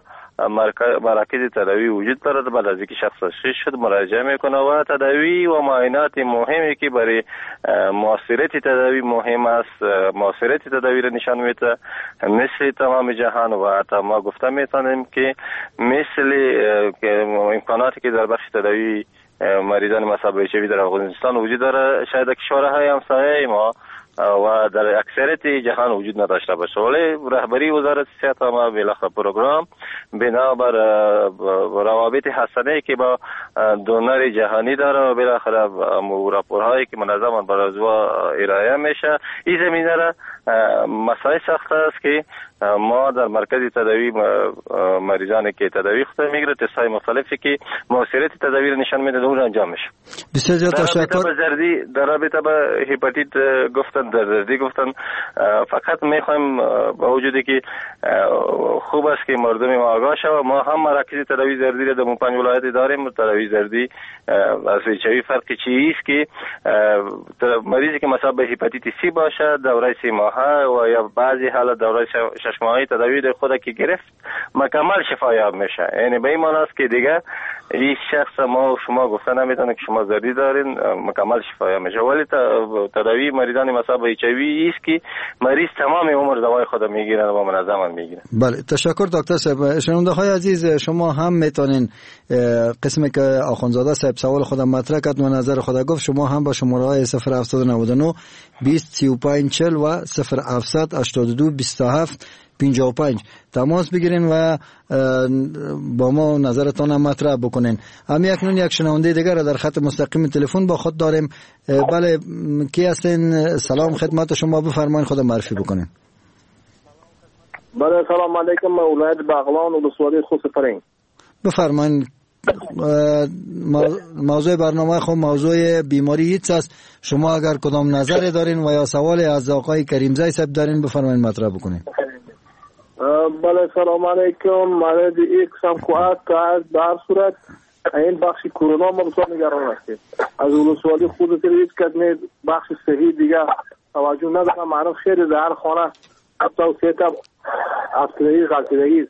مراکز تداوی وجود دارد. بعد از اینکه شخص تشخیص شد مراجعه میکنه و تداوی و معاینات مهمی که برای مؤثریت تداوی مهم است، مؤثریت تداوی را نشان میده، مثل تمام جهان و حتی ما گفته میتونیم که مثل امکاناتی که در بخش تداوی مریضان مصاب ایچ‌آی‌وی در افغانستان وجود داره شاید کشورهای همسایه ما و در اکثریت جهان وجود نداشته باشه، ولی رهبری وزارت صحت ما بالاخره پروگرام بنابر روابط حسنه که با دونر جهانی داره و بالاخره راپورهایی که منظما بر ازوا ارائه میشه، این زمینه را مسائل ساخته است که ما در مرکز تداوی مریضانی که تداوی خود میگیره تست‌های مختلفی که مؤثریت تداوی رو نشان میده اون انجام میشه. بسیار زیاد تشکر. در رابطه با هپاتیت گفتن، در زردی گفتن، فقط میخوایم با وجودی که خوب است که مردم ما آگاه شود، ما هم مراکز تداوی زردی در دو پنج ولایت داریم. تداوی زردی از ایچ‌آی‌وی فرقی چیست که مریضی که مصاب به هپاتیت سی باشه دوره سه ماهه و یا بعضی حالت دوره شش ماهه تداوی در خود که گرفت مکمل شفایاب میشه. یعنی به این معنی است که دیگه این شخص ما و شما گفته نمیتونه که شما زردی دارین مکمل شفایاب میشه، ولی تداوی مریضان مصاب به ایچ‌آی‌وی است که مریض تمام عمر دوای خود میگیرن و منظما میگیرن. بله تشکر دکتر صاحب. شنونده های عزیز، شما هم میتونین قسمی که آخوندزاده صاحب سوال خودم مطرح کرد و نظر خود گفت، شما هم با شماره های صفر هفت نه نه بیست سی و پنج چهل و صفر هفت هشتاد و دو بیست و هفت پنجاه و پنج تماس بگیرین و با ما نظرتان هم مطرح بکنین. هم اکنون یک شنونده دیگر در خط مستقیم تلفن با خود داریم. بله کی هستین؟ سلام خدمت شما، بفرمایید خود معرفی بکنین. بله سلام علیکم، ولایت بغلان و ولسوالی خوست فرنگ. بفرمایید. موضوع برنامه خود موضوع بیماری ایدز است. شما اگر کدام نظر دارین و یا سوال از آقای کریمزی صاحب دارین بفرمایید مطرح بکنین. بله سلام علیکم، مرض ایدز هم خواهد که در صورت این بخش کرونا ما بسیار نگران هستیم. از ولسوالی خود تریز کردن بخش صحی دیگه توجه ندارم. معلوم خیلی در هر خانه حتی و سیتا افتادگی غلطیدگی.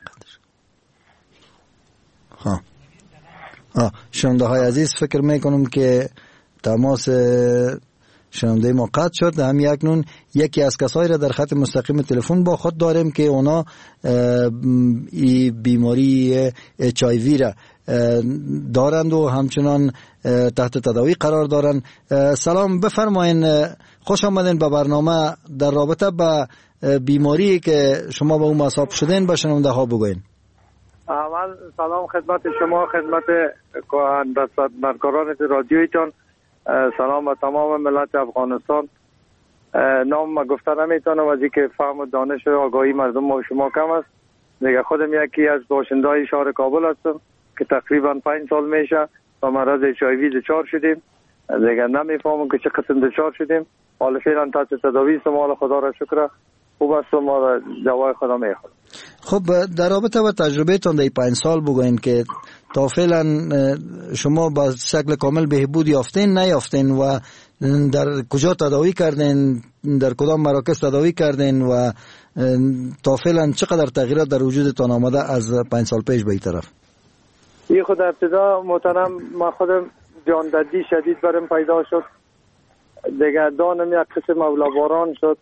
ها ها شنونده های عزیز، فکر میکنم که تماس شنونده ما قطع شد. هم یکنون یکی از کسایی را در خط مستقیم تلفن با خود داریم که اونا این بیماری اچ آی وی را دارند و همچنان تحت تداوی قرار دارند. سلام، بفرمایین، خوش آمدین به برنامه. در رابطه با بیماری که شما به اون مصاب شدین به شنونده ها بگوین. اول سلام خدمت شما، خدمت همکاران رادیویتان، سلام به تمام ملت افغانستان. نام ما گفته نمیتونم از اینکه فهم و دانش و آگاهی مردم ما شما کم است. دیگه خودم یکی از باشنده‌های شهر کابل هستم که تقریبا پنج سال میشه با مرض اچ آی وی دچار شدیم. دیگه نمیفهمم که چه قسم دچار شدیم. حالا فعلا تحت تداوی است، حالا خدا را شکر خوب است، ما دوای خدا میخوریم. خب در رابطه با تجربه تان در پنج سال بگوین که تا فعلا شما با شکل کامل بهبود یافتین نیافتین و در کجا تداوی کردین، در کدام مراکز تداوی کردین و تا فعلا چقدر تغییرات در وجودتان آمده از پنج سال پیش به این طرف؟ این خود ابتدا محترم ما خودم جان دردی شدید برم پیدا شد. دیگه دانم یک قسم اولاباران شد،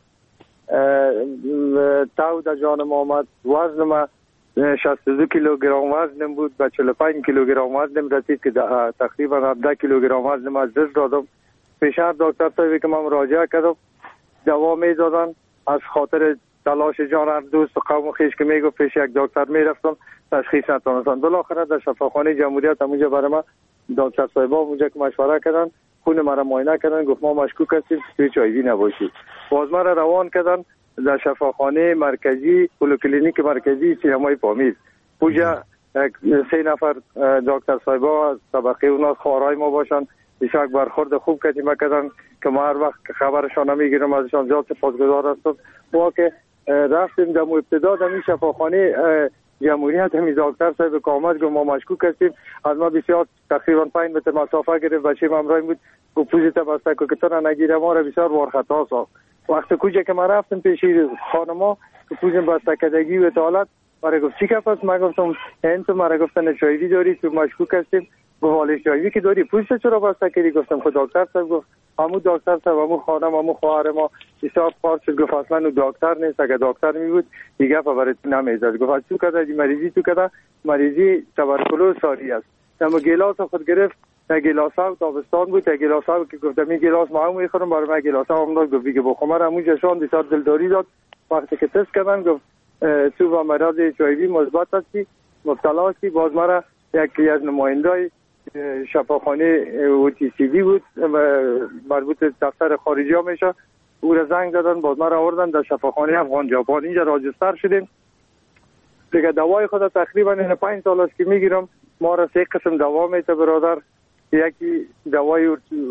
تاو در جانم آمد. وزن ما شصت و دو کیلوگرم وزنم بود، به چهل و پنج کیلوگرم وزنم رسید که تقریبا هفده کیلوگرم وزنم از دست دادم. پیشتر دکتر صاحبی که من مراجعه کردم دوا می دادن، از خاطر تلاش جان هر دوست و قوم خیش که میگفت پیش یک دکتر میرفتم تشخیص نتونستن. بالاخره در شفاخانه جمهوریت همونجا برای ما دکتر صاحبا اونجا که مشوره کردن، خون مرا معاینه کردن، گفت ما مشکوک هستیم که اچ آی وی نباشید. باز ما را روان کردن در شفاخانه مرکزی پلیکلینیک مرکزی سینمای پامیر. اونجا سه نفر دکتر صاحبا از طبقه اونا خوارای ما باشن، بیشک برخورد خوب کردیم کردن که ما هر وقت خبرشان نمیگیرم ازشان زیاد سپاسگزار هستم. ما که رفتیم در ابتدا در این شفاخانه جمهوریت همین دکتر صاحب که آمد گفت ما مشکوک هستیم، از ما بسیار تقریبا پنج متر مسافه گرفت، بچه همراه بود گفت پوزیت بسته که تو را نگیره، ما را بسیار وارخطا ساخت. وقتی کجا که ما رفتم پیش خانما که پوزم بسته کدگی و اطالت مرا گفت چی کپ است؟ من گفتم این تو مرا گفتن اچ آی وی داری، تو مشکوک هستیم. گفت حالا اچ آی وی که داری پوزت چرا بسته کردی؟ گفتم خود دکتر صاحب گفت همون دکتر صاحب همون خانم همون خواهر ما بسیار پارت شد. گفت اصلا اون دکتر نیست، اگه دکتر می بود دیگه برای تو نمیزد. گفت از تو کده دی مریضی تو کده مریضی تبرکلوز ساری است. اما گلاس خود گرفت، تا گلاس ها تابستان بود، تا گلاس ها که گفتم این گلاس ما هم میخورم برای من گلاس ها هم داد. گفت دیگه بخمر همون جشان بسیار دلداری داد. وقتی که تست کردن گفت تو با مرض اچ آی وی مثبت هستی، مبتلا هستی. باز مرا یکی از نمایندای شفاخانه او تی سی بی بود مربوط دفتر خارجی ها میشه، او را زنگ زدن، باز ما را آوردن در شفاخانه افغان ژاپن. اینجا راجستر شدیم دیگه. دوای خود تقریبا این پنج سال است که میگیرم. ما را سه قسم دوا میته برادر. یکی دوای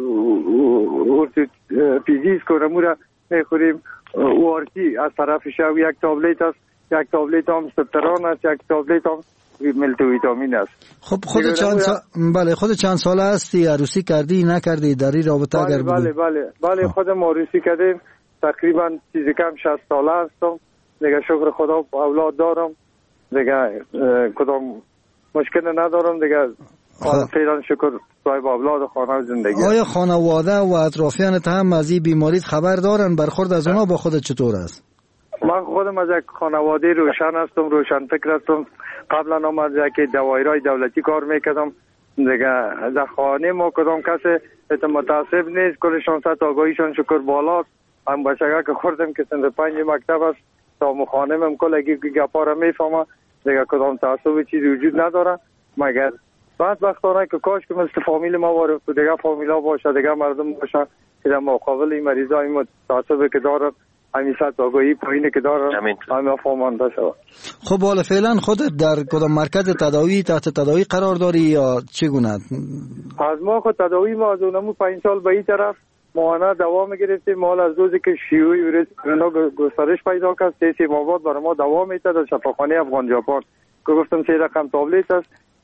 ارتوپیدیس که را میخوریم، او آرتی از طرف شو یک تابلیت است، یک تابلیت هم سپتران است، یک تابلیت هم ملتی ویتامین است. خب خود چند سال بله خود چند سال هستی؟ عروسی کردی نکردی در این رابطه؟ بله اگر بله بله بله خودم عروسی کردم، تقریبا چیز کم شصت ساله هستم دیگه. شکر خدا اولاد دارم دیگه، کدام مشکل ندارم دیگه. فعلا شکر صاحب اولاد و خانه زندگی. آیا خانواده و اطرافیانت هم از این بیماریت خبر دارن؟ برخورد از اونا با خودت چطور است؟ من خودم از یک خانواده روشن هستم، روشن فکر هستم. قبلا هم از یک دوایرهای دولتی کار میکردم دیگه. در خانه ما کدام کسی متاسب نیست، کلشان ست آگاهیشان شکر بالاست. هم بچگاه که خوردم که سند پنج مکتب است تا مخانم هم کلگی گپا را میفهمه دیگه. کدام تعصب چیزی وجود نداره، مگر بعد وقتانه که کاش که مثل فامیل ما وارد دیگه فامیل ها باشه، دیگه مردم باشه که در مقابل این مریض های تعصبی که دارن همین سطح آگاهی پایینه که دارن همین فهمانده شود. خب حالا فعلا خودت در کدام مرکز تداوی تحت تداوی قرار داری یا چگونه؟ از ما خود تداوی ما از اونمو پنج سال به این طرف ماهانه دوا میگرفتیم. ما از روزی که شیوعی ویروس کرونا گسترش پیدا کرد سه سه ماه بعد برای ما دوا میداد در شفاخانه افغان ژاپن که گفتم سه رقم تابلت است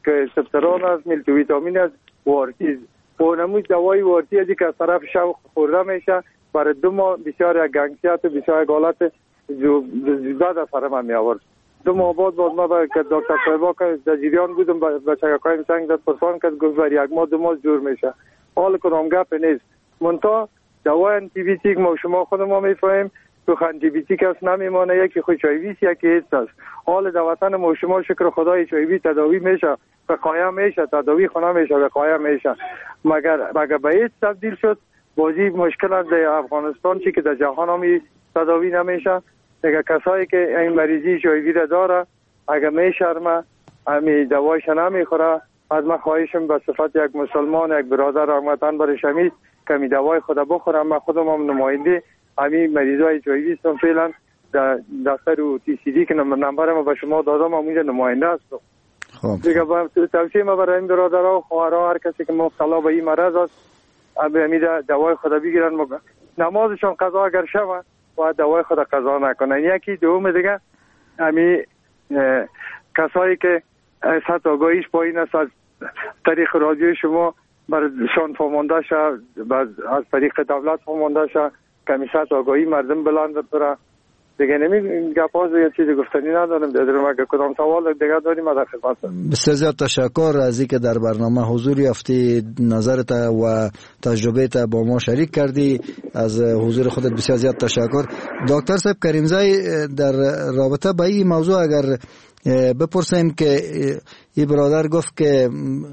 که سپتران است، ملتی ویتامین است، وارتیز و نموی دوای وارتی ازی که از طرف شو خورده میشه برای دو ماه بسیار یک گنگسیت و بسیار یک حالت زیاد از سر من می آورد. دو ماه بعد باز ما با دکتر صاحبا که در جریان بودم با چکاکای سنگ داد پرسان کرد گفت بر یک ماه دو ماه جور میشه. حال کدام گپ نیست. منتها دوای انتی بیوتیک ما شما خود ما میفهمیم تو انتی بیوتیک است نمیمانه، یکی خود چایویس یکی هیچ است. حال در وطن ما شما شکر خدای چایوی تداوی میشه به قایم میشه، تداوی خونه میشه به قایم میشه، مگر مگر به هیچ تبدیل شد. بازی مشکل است در افغانستان چی که در جهان همی تداوی نمیشه. دیگه کسایی که این مریضی چایوی را داره اگر میشرمه همی دوایش نمیخوره، از من خواهشم به صفت یک مسلمان یک برادر هموطن برای شمید که می دوای خدا بخورم. من خودم هم نماینده همین مریضای چایوی هستم فعلا در دفتر و تی سی دی که نمبر ما به شما دادم هم اینجا نماینده هستم. خب دیگه با توصیه ما برای این برادرها و خواهرها هر کسی که مبتلا به این مرض است همین دوای خدا بگیرن، نمازشان قضا اگر شوه و دوای خدا قضا نکنن. یکی دوم دیگه همین کسایی که سطح آگاهیش پایین است از طریق رادیو شما برشان فهمانده شد، از طریق دولت فهمانده شد که می سطح آگاهی مردم بلند بره. دیگه نمی گپاز یه چیزی گفتنی ندارم. در اگه کدام سوال دیگه داریم در خدمتتون. بسیار زیاد تشکر از اینکه در برنامه حضور یافتی، نظرت و تجربهت با ما شریک کردی. از حضور خودت بسیار زیاد تشکر. دکتر صاحب کریمزی، در رابطه با این موضوع اگر بپرسیم که این برادر گفت که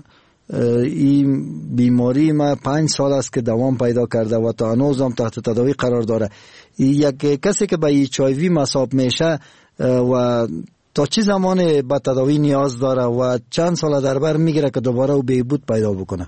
این بیماری ما پنج سال است که دوام پیدا کرده و تا هنوز هم تحت تداوی قرار داره. یک کسی که به ایچ آی وی مصاب میشه و تا چه زمان به تداوی نیاز داره و چند سال در بر میگیره که دوباره او بهبود پیدا بکنه؟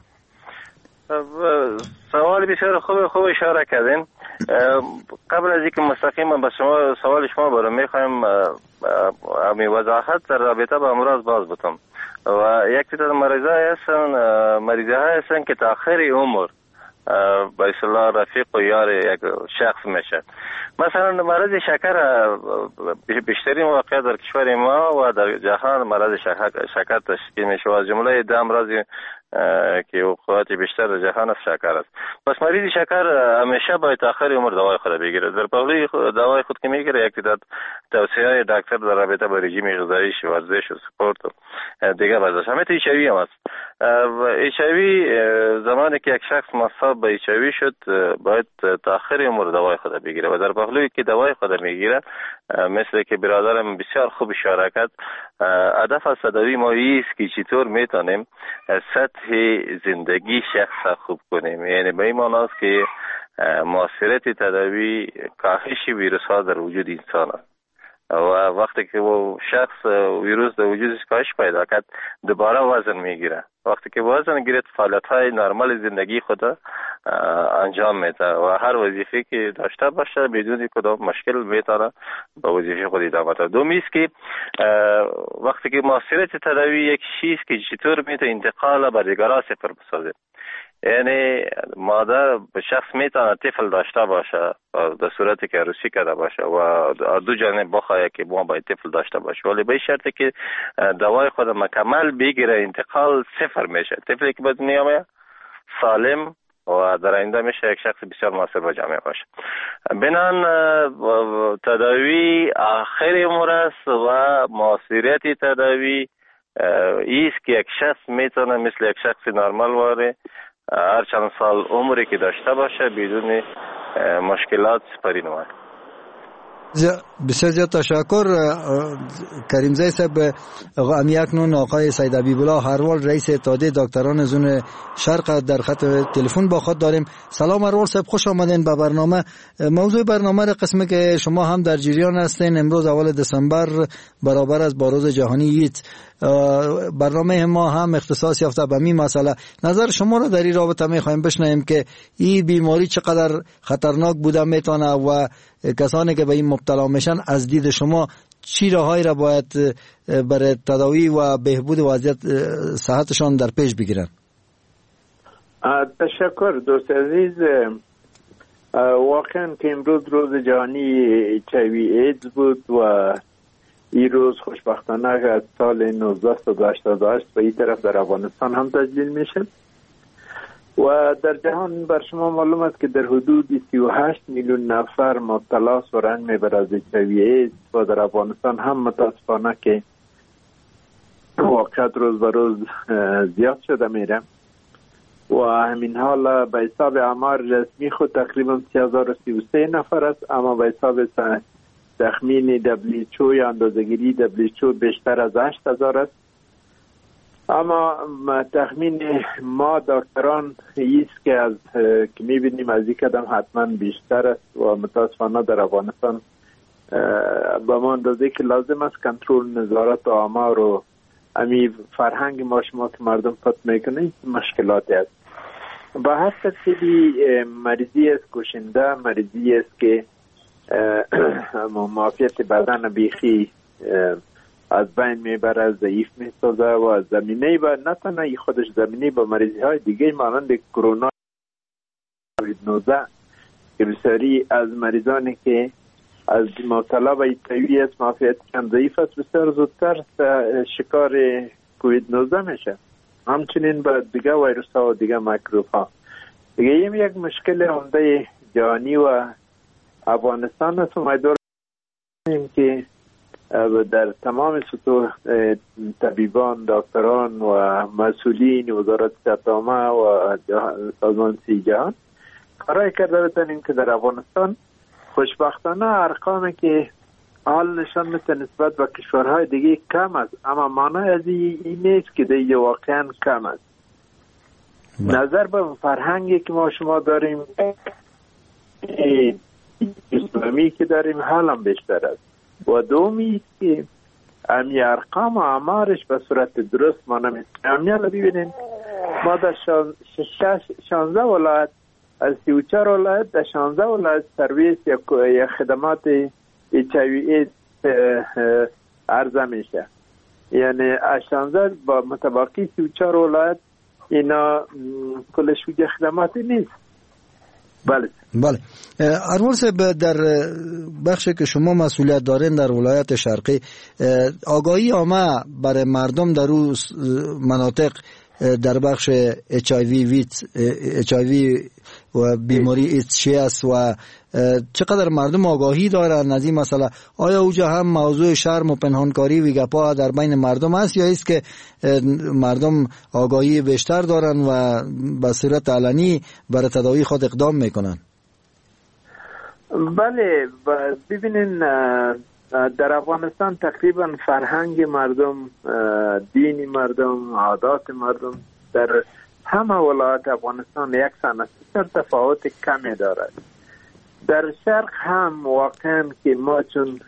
سوال بسیار خوب خوب اشاره کردین. قبل از اینکه مستقیما به شما سوال شما برم میخوایم امی وضاحت در رابطه با امراض باز بتم. و یک تعداد مریضای هستن مریضای هستن که تا آخر عمر با اصطلاح رفیق و یار یک شخص میشه. مثلا مرض شکر بیشترین واقع در کشور ما و در جهان مرض شکر تشکیل میشه و از جمله ده امراض که وقوعات بیشتر در جهان است شکر است. پس مریض شکر همیشه باید تا آخر عمر دوای خود بگیره. در پهلوی دوای خود که میگیره یک تعداد توصیه‌های دکتر در رابطه با رژیم غذایی، ورزش و سپورت و دیگه ورزش. همه ایچ آی وی هم است. ایچ آی وی زمانی که یک شخص مصاب به ایچ آی وی شد باید تا آخر عمر دوای خود بگیره و در پهلوی که دوای خود میگیره مثل که برادرم بسیار خوب اشاره کرد، هدف از تداوی ما است که چطور میتونیم سطح زندگی شخص خوب کنیم. یعنی به این معنی است که مؤثریت تداوی کاهش ویروس ها در وجود انسان است و وقتی که وہ شخص ویروس در وجودش کاهش پیدا کرد دوباره وزن میگیره. وقتی که وزن گیرد فعالیت های نرمال زندگی خود انجام میده و هر وظیفه که داشته باشه بدون کدام مشکل میتونه با وظیفه خود ادامه بده. دومی است که وقتی که مؤثریت تداوی یک چیز که چطور میتونه انتقال به دیگران صفر بسازه. یعنی مادر به شخص میتونه طفل داشته باشه در صورتی که عروسی کرده باشه و دو جانب بخواه که ما باید طفل داشته باشه، ولی به شرطی که دوای خود مکمل بگیره انتقال صفر میشه. طفلی که به دنیا میاد سالم و در آینده میشه یک شخص بسیار مناسب با جامعه باشه. بنان تداوی آخر عمر است و مؤثریت تداوی ایست که یک شخص میتونه مثل یک شخص نرمال واره هر چند سال عمری که داشته باشه بدون مشکلات سپری نماید. بسیار زیاد تشکر کریمزی صاحب. امی اکنون آقای سید حبیب الله هروال رئیس اتحادیه دکتران زون شرق در خط تلفن با خود داریم. سلام هروال صاحب، خوش آمدین به برنامه. موضوع برنامه را قسمی که شما هم در جریان هستین، امروز اول دسامبر برابر از با روز جهانی ایدز، برنامه ما هم اختصاص یافته به این مسئله. نظر شما را در این رابطه میخوایم بشنویم که این بیماری چقدر خطرناک بوده میتونه و کسانی که به این مبتلا میشن از دید شما چی راههایی را باید برای تداوی و بهبود وضعیت صحتشان در پیش بگیرن؟ تشکر دوست عزیز. واقعا که امروز روز جهانی اچ آی وی ایدز بود و این روز خوشبختانه از سال نوزده هشتاد و هشت به این طرف در افغانستان هم تجلیل میشه و در جهان بر شما معلوم است که در حدود سی و هشت میلیون نفر مبتلا و رنج میبرد از اچ آی وی ایدز و در افغانستان هم متاسفانه که واقعیت روز به روز زیاد شده میره و همین حال به حساب آمار رسمی خود تقریبا سه هزار و سی و سه نفر است، اما به حساب تخمین دبلیو یا اندازه‌گیری دبلیو بیشتر از هشت هزار است. اما تخمین ما دکتران ایست که از که میبینیم از این قدم حتما بیشتر است و متاسفانه در افغانستان به ما اندازه که لازم است کنترل نظارت و آمار و امی فرهنگ ما شما که مردم پت میکنه مشکلاتی است. به هر ترتیبی مریضی است کشنده، مریضی است که معافیت بدن بیخی از بین میبره، ضعیف میسازه و زمینه و نه تنها خودش زمینه با مریضی های دیگه مانند کرونا کووید نوزده که بسیاری از مریضانی که از مبتلا به ایتوی است معافیت کم ضعیف است بسیار زودتر شکار کووید نوزده میشه، همچنین با دیگه ویروس ها و دیگه میکروب ها. دیگه این یک مشکل عمده جهانی و افغانستان است و امیدوارم که در تمام سطوح طبیبان، دکتران و مسئولین وزارت صحت عامه و سازمان صحت جهان کارای کرده بتانیم که در افغانستان خوشبختانه ارقامی که حال نشان میده نسبت به کشورهای دیگه کم است، اما معنی از این نیست که دیگه واقعا کم است. نظر به فرهنگی که ما شما داریم اسلامی که داریم حال هم بیشتر است و دومی است که امی ارقام و آمارش به صورت درست ما نمیست. امی حالا ببینید ما در شانزده ولایت از سی و چهار ولایت در شانزده ولایت سرویس یا خدمات ایچ آی وی ایدز عرضه میشه، یعنی از شانزده با متباقی سی و چهار ولایت اینا کلش وجه خدماتی نیست. بله بله ارور صاحب، در بخشی که شما مسئولیت دارین در ولایت شرقی آگاهی عامه برای مردم در اون مناطق در بخش اچ آی وی اچ آی وی و بیماری ایدز چی است و چقدر مردم آگاهی دارن از این مسئله؟ آیا اوجا هم موضوع شرم و پنهانکاری و گپا در بین مردم است یا است که مردم آگاهی بیشتر دارن و به صورت علنی برای تداوی خود اقدام میکنن؟ بله ببینین در افغانستان تقریبا فرهنگ مردم، دین مردم، عادات مردم در همه ولایات افغانستان یکسان است، بسیار تفاوت کمی دارد. در شرق هم واقعا که ما چون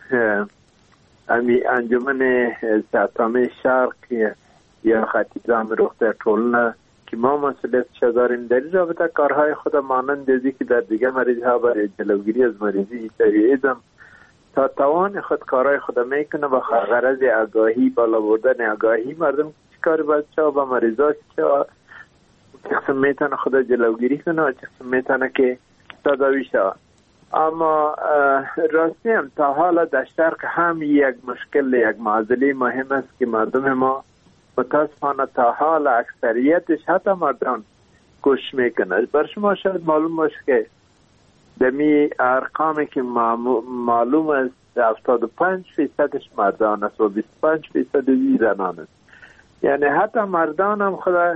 امی انجمن صحت‌عامه شرق یا خطیب رخ ټولنه که ما مسئولیتش داریم در این رابطه کارهای خود مانند ازی که در دیگه مریض ها برای جلوگیری از مریضی ایچ آی وی ایدز تا توان خود کارهای خود میکنه و غرض آگاهی بالا بردن آگاهی مردم چیکار باید چه با مریضا چه قسم میتونه خود جلوگیری کنه و قسم میتونه که تداوی شود. اما راستی هم تا حالا در شرق هم یک مشکل یک معضله مهم است که مردم ما متاسفانه تا حال اکثریتش حتی مردان کش میکنه. بر شما شاید معلوم باشه که دمی ارقامی که معلوم است هفتاد و پنج فیصدش مردان است و بیست و پنج فیصد زنان است، یعنی حتی مردان هم خدا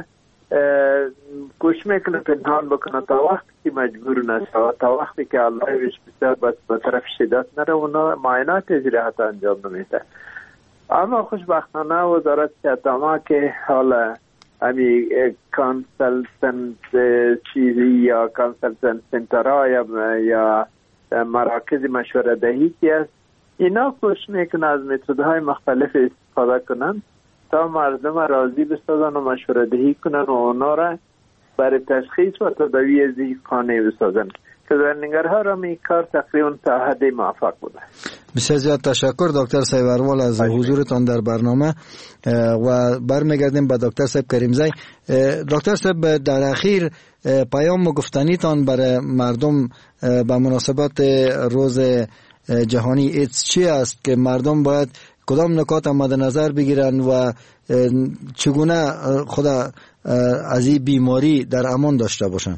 کش میکنه پنهان بکنه تا وقتی که مجبور نشه، تا وقتی که الله ویش بسیار بس به طرف شدت نره اونا معاینات اجراحات انجام نمیده. اما خوشبختانه وزارت صحت عامه که حالا امی کانسلتنت چیزی یا کانسلتنت سنترها یا یا مراکز مشوره دهی که است اینا کوشش میکنن از متدهای مختلف استفاده کنن تا مردم راضی بسازن و مشوره دهی کنن و اونا را برای تشخیص و تداوی از این خانه بسازن که در نگرها را می کار تقریبا تا حد موفق بوده. بسیار زیاد تشکر دکتر صاحب اروال از حضورتان در برنامه و برمیگردیم به دکتر صاحب کریمزی. دکتر صاحب در اخیر پیام و گفتنیتان برای مردم به مناسبت روز جهانی ایدز چی است که مردم باید کدام نکات مد نظر بگیرن و چگونه خود از این بیماری در امان داشته باشن؟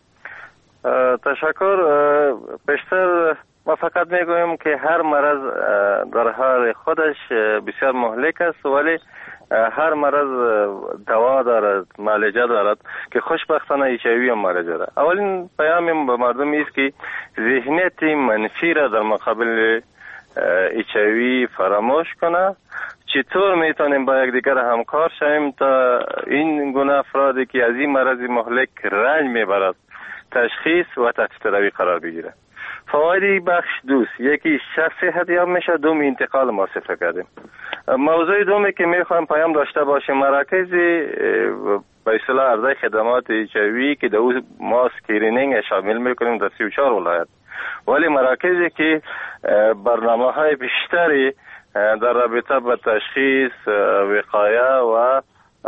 تشکر. بیشتر ما فقط میگویم که هر مرض در حال خودش بسیار مهلک است، ولی هر مرض دوا دارد، معالجه دارد که خوشبختانه ایچ آی وی هم معالجه دارد. اولین پیام به مردم است که ذهنیت منفی را در مقابل ایچ آی وی فراموش کنه. چطور میتونیم با یکدیگر همکار شویم تا این گونه افرادی که از این مرض مهلک رنج میبرد تشخیص و تحت تداوی قرار بگیره. فواید بخش دوست، یکی شخص صحتیاب میشه، دوم انتقال ما صفر کردیم. موضوع دومی که میخوایم پیام داشته باشیم مراکز به اصطلاح عرضه خدمات ایچ آی وی که در او ما اسکرینینگ شامل میکنیم در سی و چهار ولایت، ولی مراکزی که برنامه های بیشتری در رابطه با تشخیص، وقایه و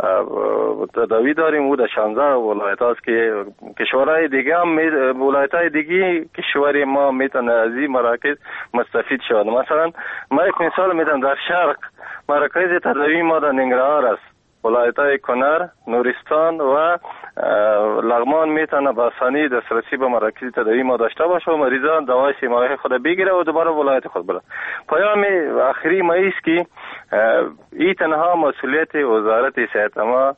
تداوی داریم، او در شانزده ولایت هاست که کشورهای دیگه هم ولایت های دیگه کشوری ما میتونه از این مراکز مستفید شود. مثلا ما یک مثال میدم، در شرق مراکز تداوی ما در ننگرهار است، ولایت های کنر، نورستان و لغمان میتونه با آسانی دسترسی به مراکز تداوی ما داشته باشه و مریضان دوای سیمایی خود بگیره و دوباره ولایت خود بره. پیام آخری ما است که این تنها مسئولیت وزارت صحت ما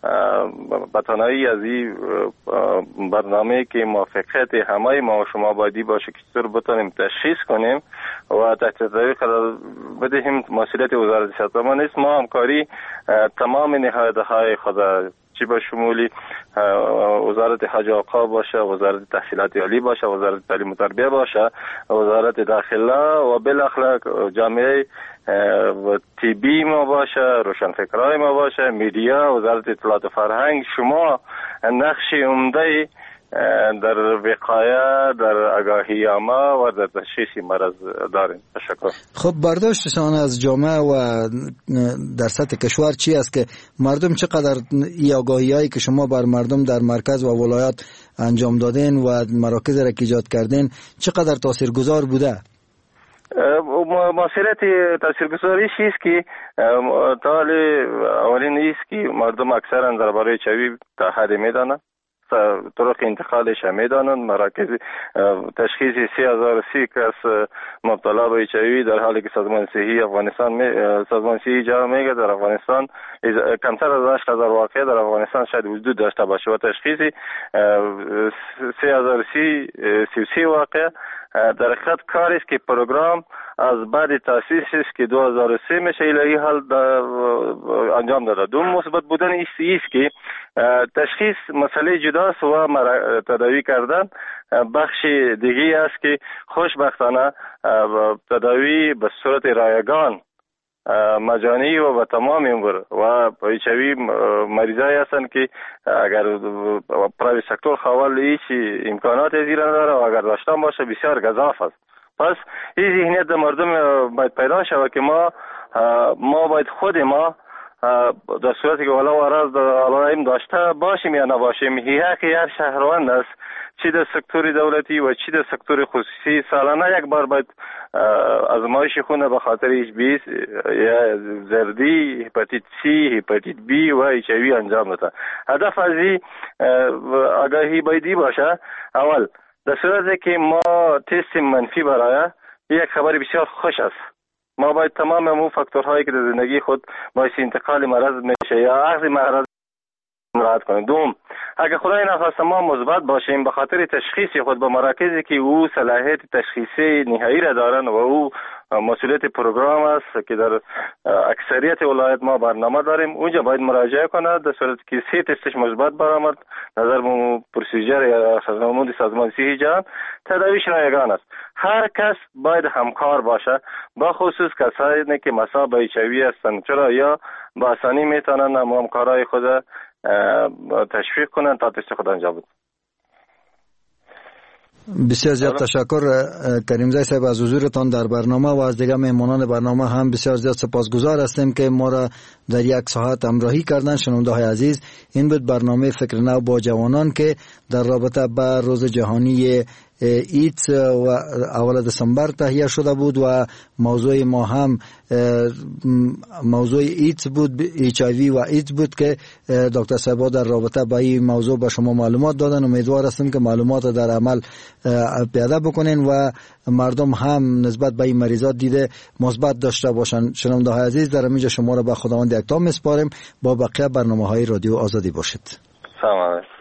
به تنهایی از این برنامه که موافقت همه ما و شما بایدی باشه که چطور بتونیم تشخیص کنیم و تحت تداوی قرار بدهیم مسئولیت وزارت صحت ما نیست. ما همکاری تمام نهادهای خود چی به شمولی وزارت حج آقا باشه، وزارت تحصیلات عالی باشه، وزارت تعلیم و تربیه باشه، وزارت داخله و بالاخره جامعه طبی ما باشه، روشنفکرای ما باشه، میدیا، وزارت اطلاعات و فرهنگ، شما نقش عمده در وقایه، در آگاهی عامه و در تشخیص مرض داریم. تشکر. خب برداشتشان از جامعه و در سطح کشور چی است که مردم چقدر این آگاهی هایی که شما بر مردم در مرکز و ولایات انجام دادین و مراکز را که ایجاد کردین چقدر تاثیرگذار بوده؟ مسئولیت تاثیرگذاریش است که طال اولین است که مردم اکثرا درباره ایچ آی وی تا حدی میدانند، طرق انتقالش هم میدانند. مراکز تشخیص سی هزار سی کس مبتلا به ایچ آی وی در حالی که سازمان صحی افغانستان می سازمان صحی جا میگه در افغانستان کمتر از هشت هزار واقع در افغانستان شاید وجود داشته باشه و تشخیص سی هزار سی سی و سی واقع در حقیقت کاری است که پروگرام از بعد تاسیس است که دو هزار و سه میشه الهی حال انجام داده. دوم مثبت بودن است که تشخیص مسئله جداست و تداوی کردن بخش دیگه است که خوشبختانه تداوی به صورت رایگان مجانی و به تمام عمر و ایچ آی وی مریضایی هستند که اگر پرایوت سکتور خوال هیچ امکانات زیر نداره و اگر داشتن باشه بسیار گزاف است. پس این ذهنیت در مردم باید پیدا شود که ما ما باید خود ما در صورتی که والا و عرض علائم داشته باشیم یا نباشیم، حق هر شهروند است، چی در سکتور دولتی و چی در سکتور خصوصی، سالانه یک بار باید آزمایش خونه به خاطر ایچ بی یا زردی، هپاتیت سی، هپاتیت بی و ایچ آی وی انجام داده. هدف از این آگاهی بایدی باشه. اول در صورتی که ما تست منفی برای یک خبر بسیار خوش است، ما باید تمام امو فاکتورهایی که در زندگی خود باعث انتقال مرض میشه یا اخذ مرض مراعات کنیم. دوم، اگر خدای نخواسته ما مثبت باشیم به خاطر تشخیص خود به مراکزی که او صلاحیت تشخیصی نهایی را دارن و او مسئولیت پروگرام است که در اکثریت ولایت ما برنامه داریم، اونجا باید مراجعه کنه. در صورتی که سه تستش مثبت برآمد نظر به پروسیجر یا سازمان سازمان صحی جهان تداویش رایگان است. هر کس باید همکار باشه، با خصوص کسانی که مصاب ایچ آی وی هستند، چرا یا با آسانی میتونن همکارای خود تشویق کنن تا تست خود انجام بدن. بسیار زیاد تشکر کریمزی صاحب از حضورتان در برنامه و از دیگر مهمانان برنامه هم بسیار زیاد سپاسگزار هستیم که ما را در یک ساعت همراهی کردن. شنونده های عزیز، این بود برنامه فکر نو با جوانان که در رابطه با روز جهانی ایدز و اول دسامبر تهیه شده بود و موضوع ما هم موضوع ایدز بود، ایچ آی وی و ایدز بود که دکتر صاحب در رابطه با این موضوع به شما معلومات دادن. امیدوار هستم که معلومات در عمل پیاده بکنین و مردم هم نسبت به این مریضات دیده مثبت داشته باشن. شنونده های عزیز، در اینجا شما را به خداوند یکتا میسپاریم. با بقیه برنامه های رادیو آزادی باشید. سلام.